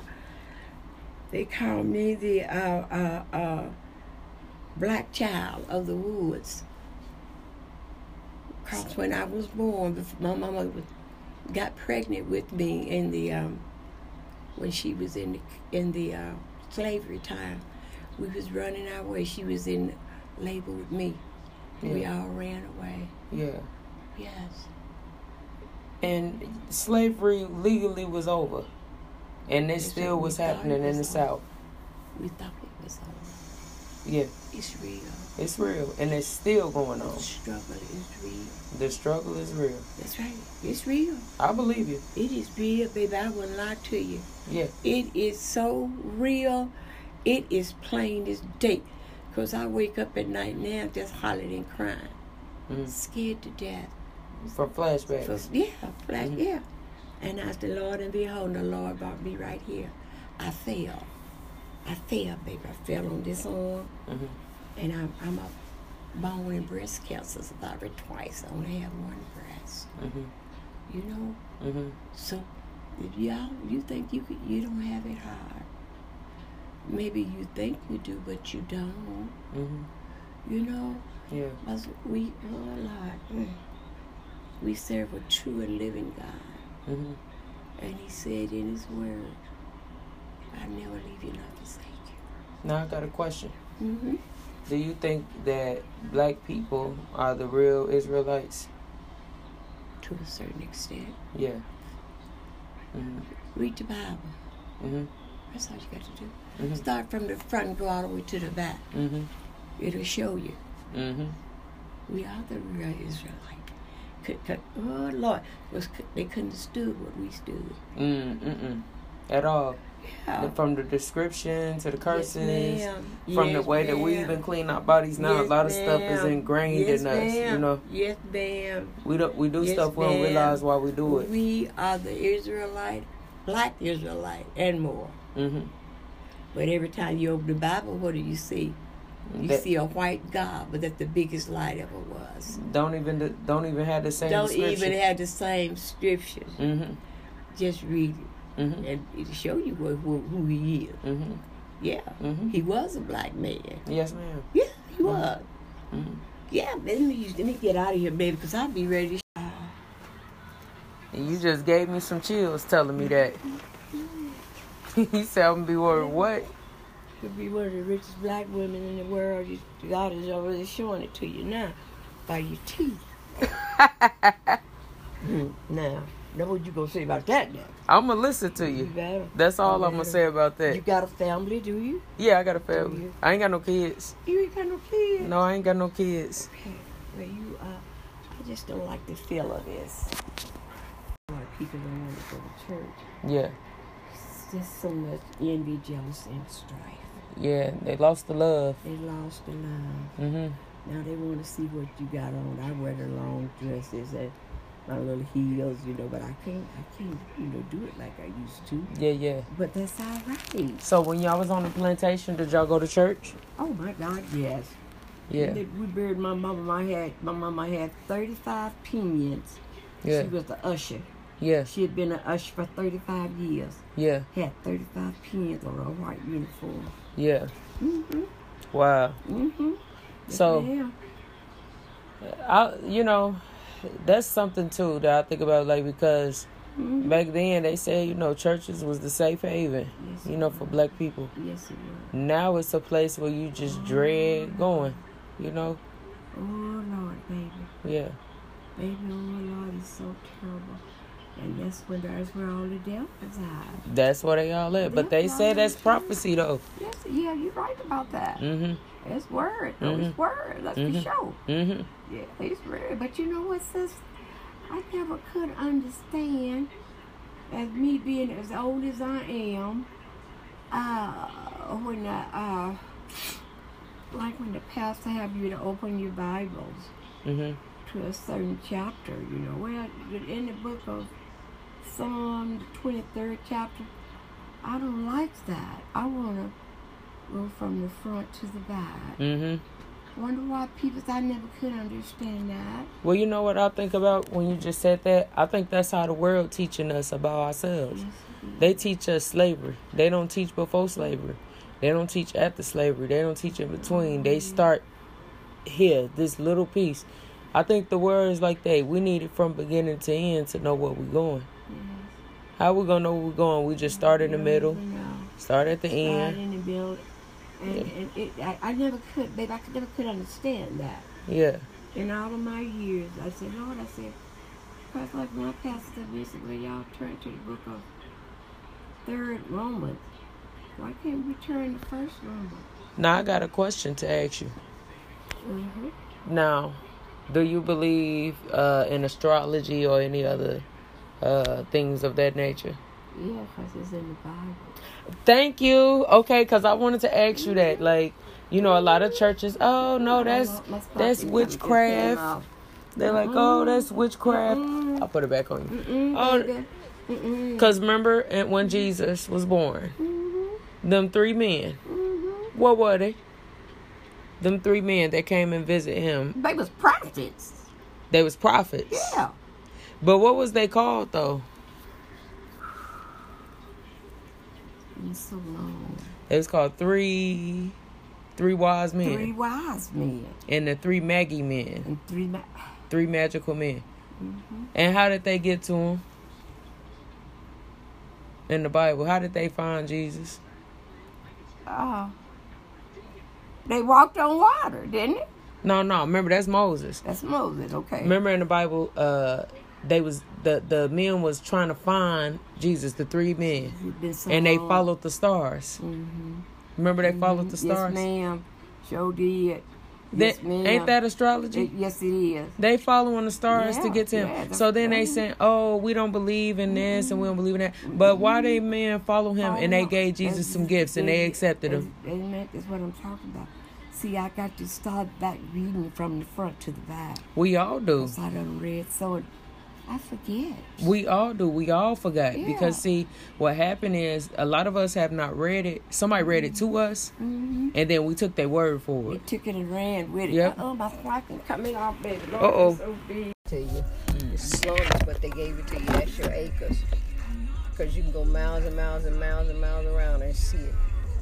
black child of the woods. Because when I was born, my mama got pregnant with me in the when she was in the slavery time. We was running our way. She was in labor with me. Yeah. We all ran away. Yeah. Yes. And slavery legally was over. And it Yes, still we was thought happening it in the was South. We thought it was over. Yeah, It's real. it's real, and it's still going The on. struggle is real. The struggle is real. That's right. It's real. I believe you. It is real, baby. I wouldn't lie to you. Yeah. It is so real. It is plain as day. Because I wake up at night now just hollering and crying. Mhm. Scared to death. For flashbacks. Yeah. And I said, Lord, and behold, the Lord brought me right here. I fell, baby. I fell on this arm. Mhm. And I'm a bone and breast cancer survivor twice. I only have one breast. Mhm. You know? Mhm. So if you think you don't have it hard. Maybe you think you do, but you don't. Mhm. You know? Yeah. Because we, oh Lord, we serve a true and living God. Mhm. And he said in his word, I never leave you nor forsake Now I got a question. you. Mm-hmm. Do you think that black people are the real Israelites? To a certain extent. Yeah. Mhm. Read the Bible. Mhm. That's all you got to do. Mhm. Start from the front and go all the way to the back. Mhm. It'll show you. Mhm. We are the real Israelite. Oh Lord, they couldn't have stood what we stood. Mm. At all. Yeah. From the description to the curses, Yes, ma'am. from the Yes, way that we ma'am. even clean our bodies now, Yes, a lot of stuff is ma'am. ingrained Yes, in us. ma'am. You know, Yes, ma'am. we do Yes, stuff we don't ma'am. realize why we do it. We are the Israelite, black Israelite, and more. Mhm. But every time you open the Bible, what do you see? You That- see a white God, but that's the biggest light ever was. Don't even have the same Don't description. even have the same scriptures. Mhm. Just read it, Mhm. and it'll show you who he is. Mhm. Yeah, Mhm. he was a black man. Yes, ma'am. Yeah, he was. Mhm. Yeah, let me get out of here, baby, because I'll be ready to And you just gave me some chills telling me that. You said I'm gonna be worried. What? You'll be one of the richest black women in the world. God is already showing it to you now by your teeth. Now, know what you gonna say about that now? I'm gonna listen to You you. better. That's all I'm gonna say about You that. got a family, do you? Yeah, I got a family. you? I ain't got no kids. You ain't got no kids. No, I ain't got no kids. Okay. Well, I just don't like the feel of this. A lot of people don't want to go to church. Yeah, It's just so much envy, jealousy, and strife. yeah. They lost the love. They lost the love. Mhm. Now they want to see what you got on. I wear the long dresses and my little heels, but I can't, do it like I used to. Yeah. But that's all right. So when y'all was on the plantation, did y'all go to church? Oh my God, yes. Yeah. We buried my mama. My mama had 35 pinions. Yeah. She was the usher. Yeah. She had been an usher for 35 years. Yeah. Had 35 pinions on her white uniform. Yeah. Mhm. Wow. Mhm. So, Yeah. that's something too that I think about, like, because Mhm. back then they said, churches was the safe haven, Yes, for black people. Yes, it was. Now it's a place where you just dread going, Oh Lord, baby. Yeah. Baby, oh Lord, it's so terrible. And that's where all the devils hide. That's where they all at. But they say that's prophecy, though. Yes, yeah, you're right about that. Mm-hmm. It's word, though. It's word. That's for sure. Mm-hmm. Yeah, it's word. But you know what, sis? I never could understand, as me being as old as I am, when the pastor have you to open your Bibles Mm-hmm. to a certain chapter, Well, in the book of Psalm, the 23rd chapter, I don't like that. I want to go from the front to the back. Mm-hmm. Wonder why I never could understand that. Well, you know what I think about when you just said that? I think that's how the world teaching us about ourselves. Yes, They teach us slavery. They don't teach before slavery. They don't teach after slavery. They don't teach in between. They start here, this little piece. I think the word is like that. We need it from beginning to end to know where we're going. yes. How we gonna know where we're going? We just start in the middle, No. start at the Start end. in the middle. I never could, babe. I never could understand that. Yeah. In all of my years, I said, Lord, because like my pastor basically, y'all turn to the book of 3rd Romans. Why can't we turn to 1st Romans? Now, I got a question to ask you. Now, do you believe in astrology or any other things of that nature? Yeah, because it's in the Bible. Thank you. Okay, because I wanted to ask you that. Like, you know, a lot of churches, oh, no, that's witchcraft. They're like, oh, that's witchcraft. I'll put it back on you. Because remember when Jesus was born, them 3 men, what were they? Them 3 men that came and visit him. They was prophets. They was prophets. Yeah. But what was they called, though? It's so long. It was called three wise men. 3 wise men. And the 3 Maggie men. And 3 magical men. And how did they get to him? In the Bible, how did they find Jesus? They walked on water, didn't it? No. Remember, that's Moses. That's Moses, okay. Remember in the Bible, they was the men was trying to find Jesus, the 3 men, and they followed the stars. Remember, they followed the stars. Yes, ma'am. Sure did. Yes, ma'am. Ain't that astrology? Yes, it is. They following the stars to get to him. Yeah, so then they saying, oh, we don't believe in this and we don't believe in that. But why they men follow him and they gave Jesus some gifts and they accepted him? Amen. That's what I'm talking about. See, I got to start back reading from the front to the back. We all do. Because I done read, so I forget. We all do. We all forgot. Yeah. Because, see, what happened is a lot of us have not read it. Somebody read it to us, and then we took their word for They it. took it and ran with it. Yep. My flapping coming off, baby. Lord, Uh-oh. it's so big. To you. It's slowness, but they gave it to you. That's your acres. Because you can go miles and miles and miles and miles around and see it.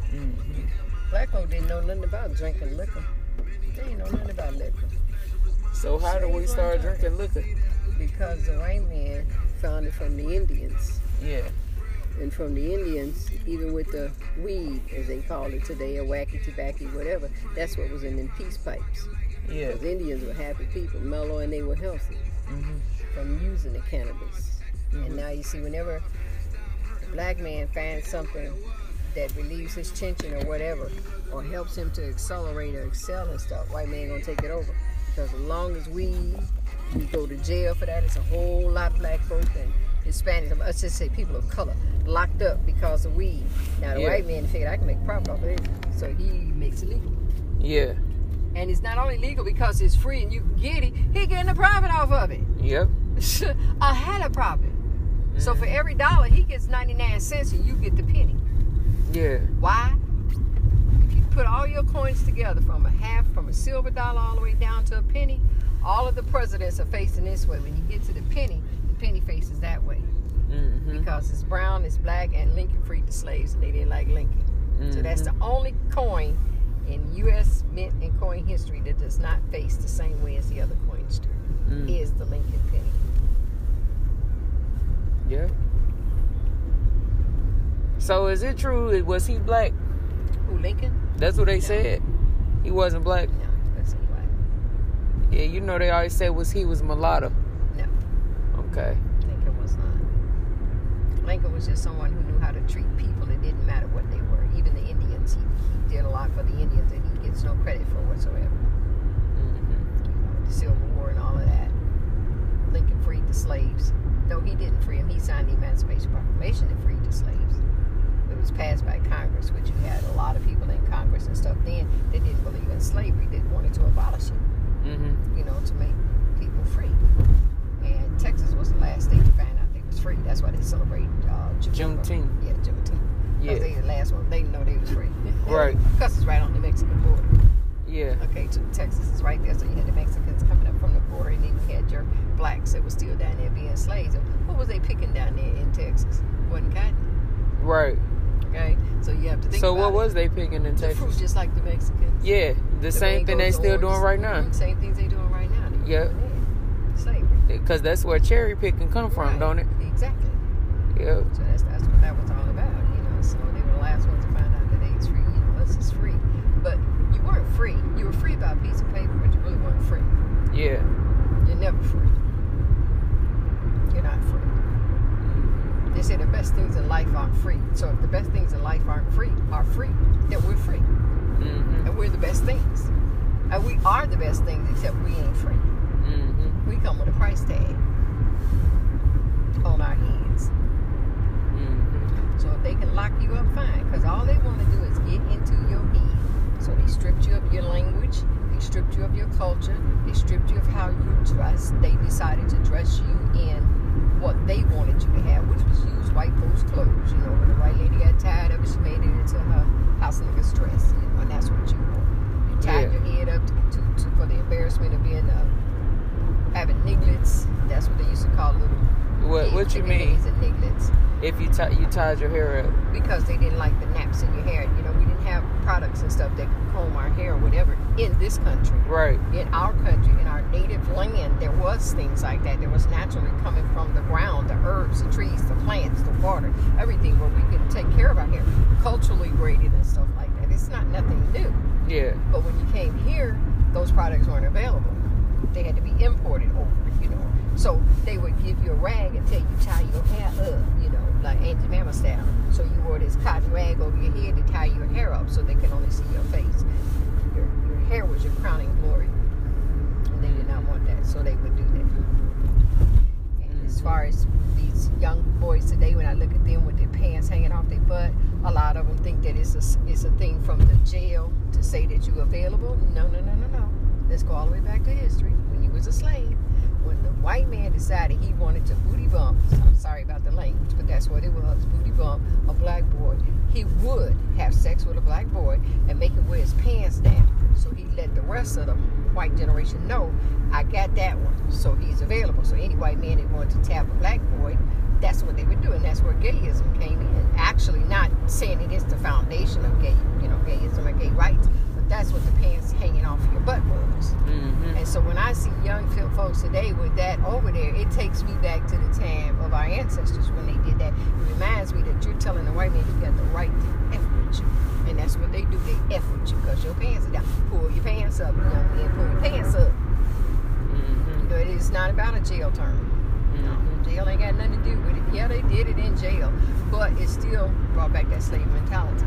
Black folk didn't know nothing about drinking liquor. They didn't know nothing about liquor. So how do we start drinking liquor? Because the white man found it from the Indians. Yeah. And from the Indians, even with the weed, as they call it today, or wacky tobacco, whatever, that's what was in them peace pipes. Yeah. Because Indians were happy people, mellow, and they were healthy from using the cannabis. And now you see, whenever a black man finds something that relieves his tension or whatever, or helps him to accelerate or excel and stuff, white man gonna take it over. Because as long as we go to jail for that, it's a whole lot of black folk and Hispanics, let's just say people of color, locked up because of weed. Now the white man figured I can make profit off of it, so he makes it legal. Yeah. And it's not only legal because it's free and you can get it, he getting a profit off of it. Yep. A hell of profit. So for every dollar, he gets 99 cents and you get the penny. Yeah. Why? If you put all your coins together from a silver dollar all the way down to a penny, all of the presidents are facing this way. When you get to the penny faces that way. Because it's brown, it's black, and Lincoln freed the slaves and they didn't like Lincoln. So that's the only coin in U.S. mint and coin history that does not face the same way as the other coins do. Is the Lincoln penny. Yeah. So is it true? Was he black? Who, Lincoln? That's what they said. He wasn't black. No, that's not black. Yeah, you know they always said he was mulatto. No. Okay. Lincoln was not. Lincoln was just someone who knew how to treat people. It didn't matter what they were. Even the Indians, he did a lot for the Indians that he gets no credit for whatsoever. The Civil War and all of that. Lincoln freed the slaves. No, he didn't free them. He signed the Emancipation Proclamation that freed the slaves. It was passed by Congress, which you had a lot of people in Congress and stuff then that didn't believe in slavery. They wanted to abolish it, to make people free. And Texas was the last state to find out they was free. That's why they celebrate Juneteenth. Yeah, Juneteenth. Yeah. Because they the last one. They didn't know they was free. Right. Because it's right on the Mexican border. Yeah. Okay, to Texas is right there. So you had the Mexicans coming up from the border, and then you had your blacks that were still down there being slaves. And what was they picking down there in Texas? Wasn't cotton. Right. Okay, so you have to think So about what was they picking in the Texas? fruit, just like the Mexicans. Yeah, the same thing they still doing right now. Same things they doing right now. Yep. Slavery. Because that's where cherry picking come from, don't it? Exactly. Yep. So that's what that was all about, So they were the last ones to find out that AIDS free. Us is free, but you weren't free. You were free by a piece of paper, but you really weren't free. Yeah. You're never free. You're not free. They say the best things in life aren't free. So if the best things in life are free, then we're free. Mm-hmm. And we're the best things. And we are the best things, except we ain't free. Mm-hmm. We come with a price tag on our heads. Mm-hmm. So if they can lock you up, fine. Because all they want to do is get into your head. So they stripped you of your language. They stripped you of your culture. They stripped you of how you dress. They decided to dress you in what they wanted you to have, which was use white folks' clothes. You know, when the white lady got tired of it, she made it into her house nigga's dress. You know, and that's what you want. You tied your head up for the embarrassment of being having nigglets. That's what they used to call little. What you mean? And nigglets. If you tied your hair up? Because they didn't like the naps in your hair. You know, we didn't have products and stuff that could comb our hair or whatever in this country. Right. In our country, in our native land, there was things like that. There was naturally coming from the ground, the herbs, the trees, the plants, the water, everything where we could take care of our hair. Culturally braided and stuff like that. It's not nothing new. Yeah. But when you came here, those products weren't available. They had to be imported over, you know. So they would give you a rag and tell you tie your hair up, you know, like Auntie Mama style. So you wore this cotton rag over your head to tie your hair up so they can only see your face. Your hair was your crowning glory. And they did not want that, so they would do that. And as far as these young boys today, when I look at them with their pants hanging off their butt, a lot of them think that it's a thing from the jail to say that you're available. No. Let's go all the way back to history. When you was a slave, when the white man decided he wanted to booty bump, I'm sorry about the language, but that's what it was, booty bump a black boy, he would have sex with a black boy and make him wear his pants down. So he let the rest of the white generation know, I got that one. So he's available. So any white man that wanted to tap a black boy, that's what they would do, and that's where gayism came in. Actually, not saying it is the foundation of gayism or gay rights, but that's what the pants hanging off your butt was. Mm-hmm. And so when I see young folks today with that over there, it takes me back to the time of our ancestors when they did that. It reminds me that you're telling the white man you got the right to F with you. And that's what they do. They F with you because your pants are down. Pull your pants up, young man. Pull your pants up. Mm-hmm. You know, it is not about a jail term. No, jail ain't got nothing to do with it. Yeah, they did it in jail, but it still brought back that slave mentality.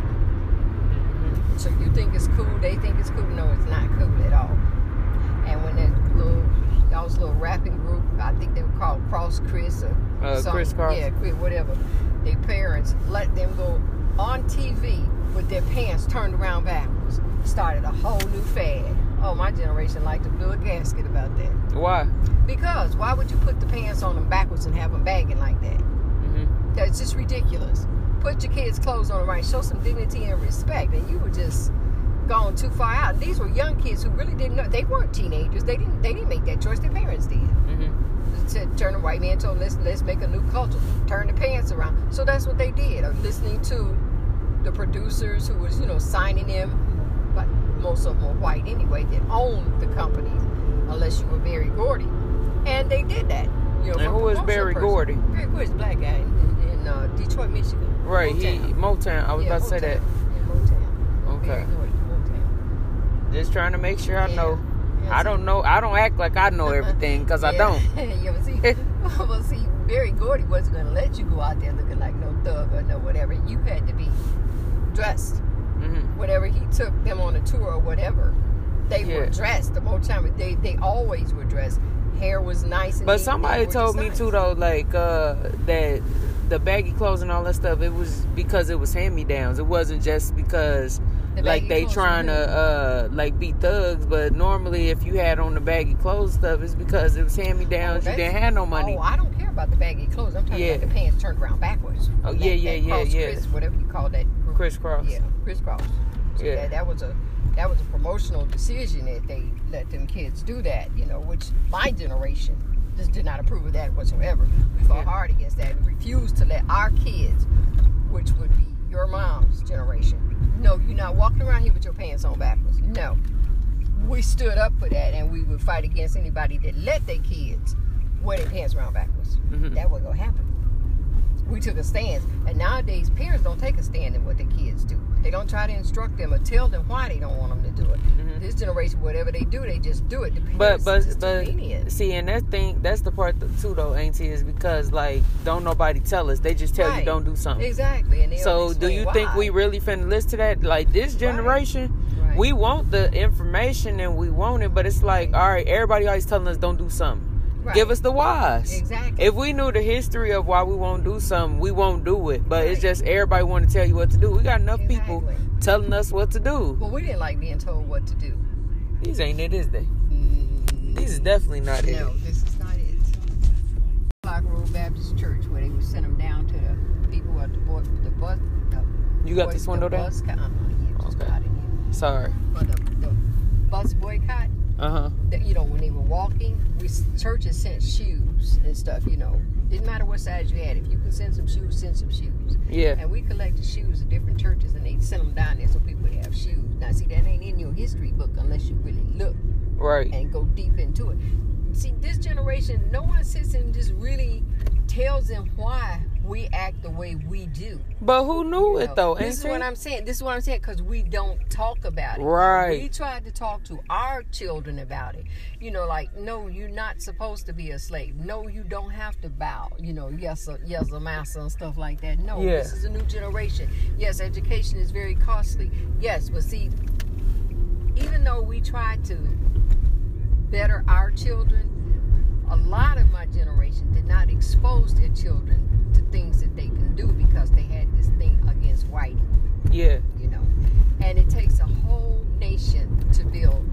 Mm-hmm. So you think it's cool, they think it's cool. No, it's not cool at all. And when y'all's little rapping group, I think they were called Cross Chris or something. Chris Cross. Yeah, Chris, whatever. Their parents let them go on TV with their pants turned around backwards. Started a whole new fad. Oh, my generation liked to blow a gasket about that. Why? Because why would you put the pants on them backwards and have them bagging like that? Mm-hmm. That's just ridiculous. Put your kids' clothes on right. Show some dignity and respect. And you were just gone too far out. These were young kids who really didn't know. They weren't teenagers. They didn't make that choice. Their parents did. Mm-hmm. Turn the white man told them, let's make a new culture. Turn the pants around. So that's what they did. Listening to the producers who was, signing them. But most of them were white anyway, that owned the companies, unless you were Berry Gordy. And they did that. And who is Berry Gordy? Berry Gordy's a black guy in Detroit, Michigan. Right, Motown. I was about to say that. Yeah, Motown. Okay. Berry Gordy, Motown. Just trying to make sure I know. Yeah, I don't know. I don't act like I know everything because I don't. see, Berry Gordy wasn't going to let you go out there looking like no thug or no whatever. You had to be dressed. Mm-hmm. Whenever he took them on a tour or whatever, they were dressed. The Motown, they always were dressed. Hair was nice. And but somebody told me nice. too though, like that the baggy clothes and all that stuff. It was because it was hand-me-downs. It wasn't just because like they trying to like be thugs. But normally, if you had on the baggy clothes stuff, it's because it was hand-me-downs. You didn't have no money. Oh, I don't care about the baggy clothes. I'm talking about the pants turned around backwards. Oh yeah. Chris, whatever you call that. Crisscross. Yeah, crisscross. So yeah, that was a promotional decision that they let them kids do that. Which my generation just did not approve of that whatsoever. We fought hard against that. We refused to let our kids, which would be your mom's generation. No, you're not walking around here with your pants on backwards. No. We stood up for that, and we would fight against anybody that let their kids wear their pants around backwards. Mm-hmm. That wasn't going to happen. We took a stand. And nowadays, parents don't take a stand in what their kids do. They don't try to instruct them or tell them why they don't want them to do it. Mm-hmm. This generation, whatever they do, they just do it. But see, and that's the part too, though, Auntie, is because like don't nobody tell us. They just tell you don't do something. Exactly. And so do you think we really finna listen to that? Like this generation, Right. We want the information and we want it, but it's like, all right, everybody always telling us don't do something. Right. Give us the whys. Exactly. If we knew the history of why we won't do something, we won't do it. But it's just everybody want to tell you what to do. We got enough people telling us what to do. Well, we didn't like being told what to do. These ain't it, is they? These is definitely not it. No, this is not it. Clark Road Baptist Church, where they would send them down to the people at the bus. You got this window down? Just Okay. got it in. Sorry. But the bus boycott, when they were walking, churches sent shoes and stuff, Didn't matter what size you had. If you could send some shoes, send some shoes. Yeah. And we collected shoes of different churches, and they'd send them down there so people would have shoes. Now, see, that ain't in your history book unless you really look. Right. And go deep into it. See, this generation, no one sits and just really tells them why we act the way we do. But who knew it though? This is what I'm saying. Because we don't talk about it. Right. We tried to talk to our children about it. No, you're not supposed to be a slave. No, you don't have to bow. Yes, master and stuff like that. No, This is a new generation. Yes, education is very costly. Yes, but see, even though we tried to better our children, a lot of my generation did not expose their children to things that they can do because they had this thing against whiting. Yeah. And it takes a whole nation to build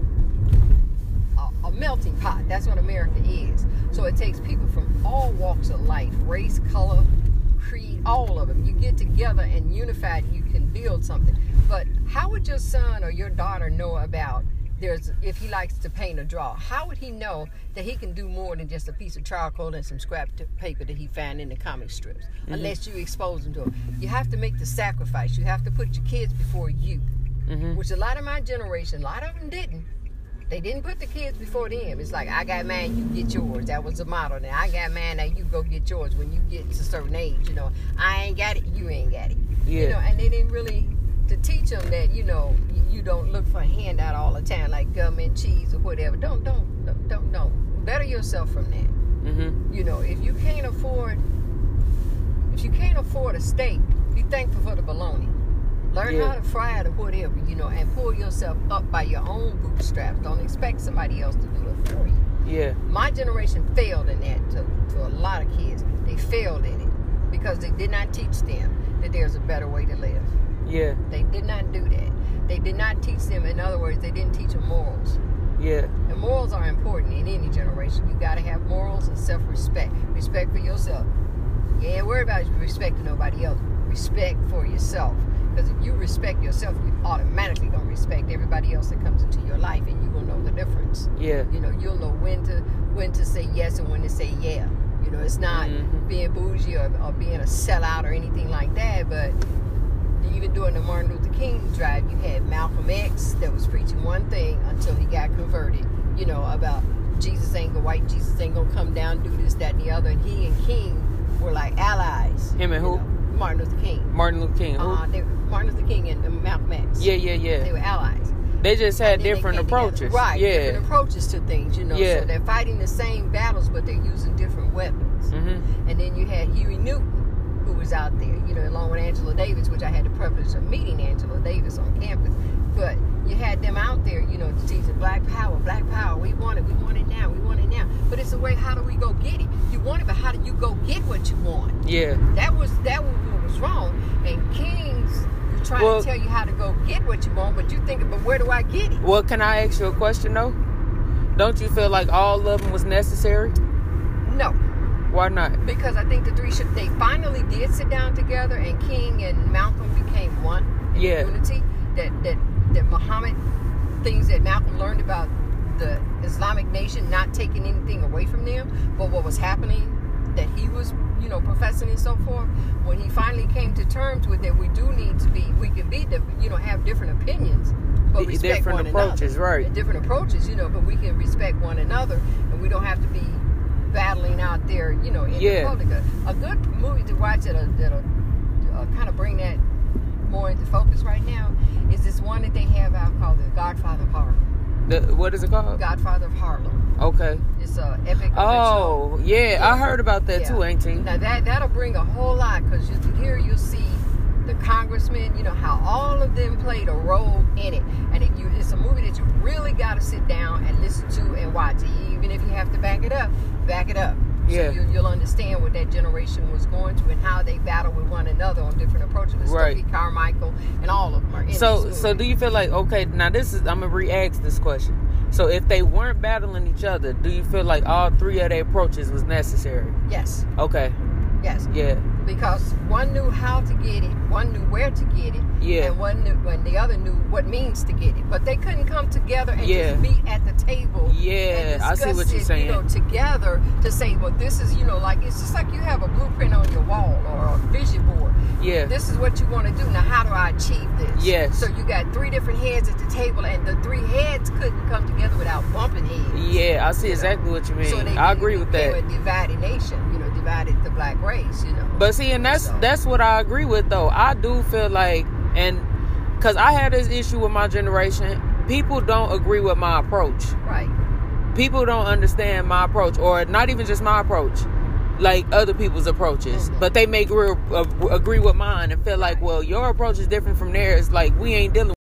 a melting pot. That's what America is. So it takes people from all walks of life, race, color, creed, all of them. You get together and unified, you can build something. But how would your son or your daughter know about if he likes to paint or draw? How would he know that he can do more than just a piece of charcoal and some scrap paper that he found in the comic strips? Unless you expose him to it. You have to make the sacrifice. You have to put your kids before you. Which a lot of my generation, a lot of them didn't. They didn't put the kids before them. It's like, I got mine, you get yours. That was the motto. Now, I got mine, now you go get yours when you get to a certain age. I ain't got it, you ain't got it. Yeah. And they didn't really to teach them that, you don't look for a handout all the time, like gum and cheese or whatever. Don't. Better yourself from that. If you can't afford a steak, be thankful for the bologna. Learn how to fry it or whatever, and pull yourself up by your own bootstraps. Don't expect somebody else to do it for you. Yeah. My generation failed in that to a lot of kids. They failed in it because they did not teach them that there's a better way to live. Yeah. They did not do that. They did not teach them, in other words, they didn't teach them morals. Yeah. And morals are important in any generation. You got to have morals and self-respect. Respect for yourself. You ain't worried about respecting nobody else. Respect for yourself. Because if you respect yourself, you automatically going to respect everybody else that comes into your life, and you will know the difference. Yeah. You'll know when to say yes and when to say yeah. It's not being bougie or being a sellout or anything like that, but even during the Martin Luther King drive, you had Malcolm X that was preaching one thing until he got converted, about Jesus ain't gonna come down and do this, that, and the other. And he and King were like allies. Him and who? Martin Luther King. Martin Luther King. Martin Luther King and Malcolm X. Yeah. They were allies. They just had different approaches. Right. Yeah. Different approaches to things, Yeah. So they're fighting the same battles, but they're using different weapons. And then you had Huey Newton, who was out there, along with Angela Davis, which I had the privilege of meeting Angela Davis on campus. But you had them out there, to teach it, black power, we want it now. But it's a way, how do we go get it? You want it, but how do you go get what you want? Yeah. That was what was wrong. And Kings were trying to tell you how to go get what you want, but you thinking, but where do I get it? Well, can I ask you a question though? Don't you feel like all of them was necessary? No. Why not? Because I think they finally did sit down together, and King and Malcolm became one in unity. That Muhammad, things that Malcolm learned about the Islamic nation, not taking anything away from them, but what was happening that he was, professing and so forth. When he finally came to terms with that, we can have different opinions, but respect different one approaches, another. right? Different approaches, but we can respect one another, and we don't have to be battling out there, in the public. A good movie to watch that'll kind of bring that more into focus right now is this one that they have out called The Godfather of Harlem. What is it called? Godfather of Harlem. Okay. It's an epic. Oh, yeah. I heard about that too, Auntie. Now that'll bring a whole lot, because here you'll see the congressmen, how all of them played a role in it. And movie that you really got to sit down and listen to and watch. Even if you have to back it up, back it up. Yeah. So you'll understand what that generation was going through and how they battle with one another on different approaches. Right. Stokely Carmichael and all of them are in So this movie. do you feel like, okay, now this is, I'm going to re-ask this question. So if they weren't battling each other, do you feel like all three of their approaches was necessary? Yes. Okay. Yes. Yeah. Because one knew how to get it, one knew where to get it, Yeah. and one knew when the other knew what means to get it. But they couldn't come together and Yeah. just meet at the table. Yeah, and I see what you're discuss it, saying. You know, together to say, well, this is, you know, like it's just like you have a blueprint on your wall or a vision board. Yeah. This is what you want to do. Now, how do I achieve this? Yes. So you got three different heads at the table, and the three heads couldn't come together without bumping heads. Yeah, I see exactly what you mean. So they I agree with became that. a divided nation, you know, divided the black race, you know. But see, and that's what I agree with, though. I do feel like, and because I had this issue with my generation, people don't agree with my approach. Right. People don't understand my approach, or not even just my approach, like other people's approaches. Mm-hmm. But they may agree with mine and feel like, well, your approach is different from theirs. Like, we ain't dealing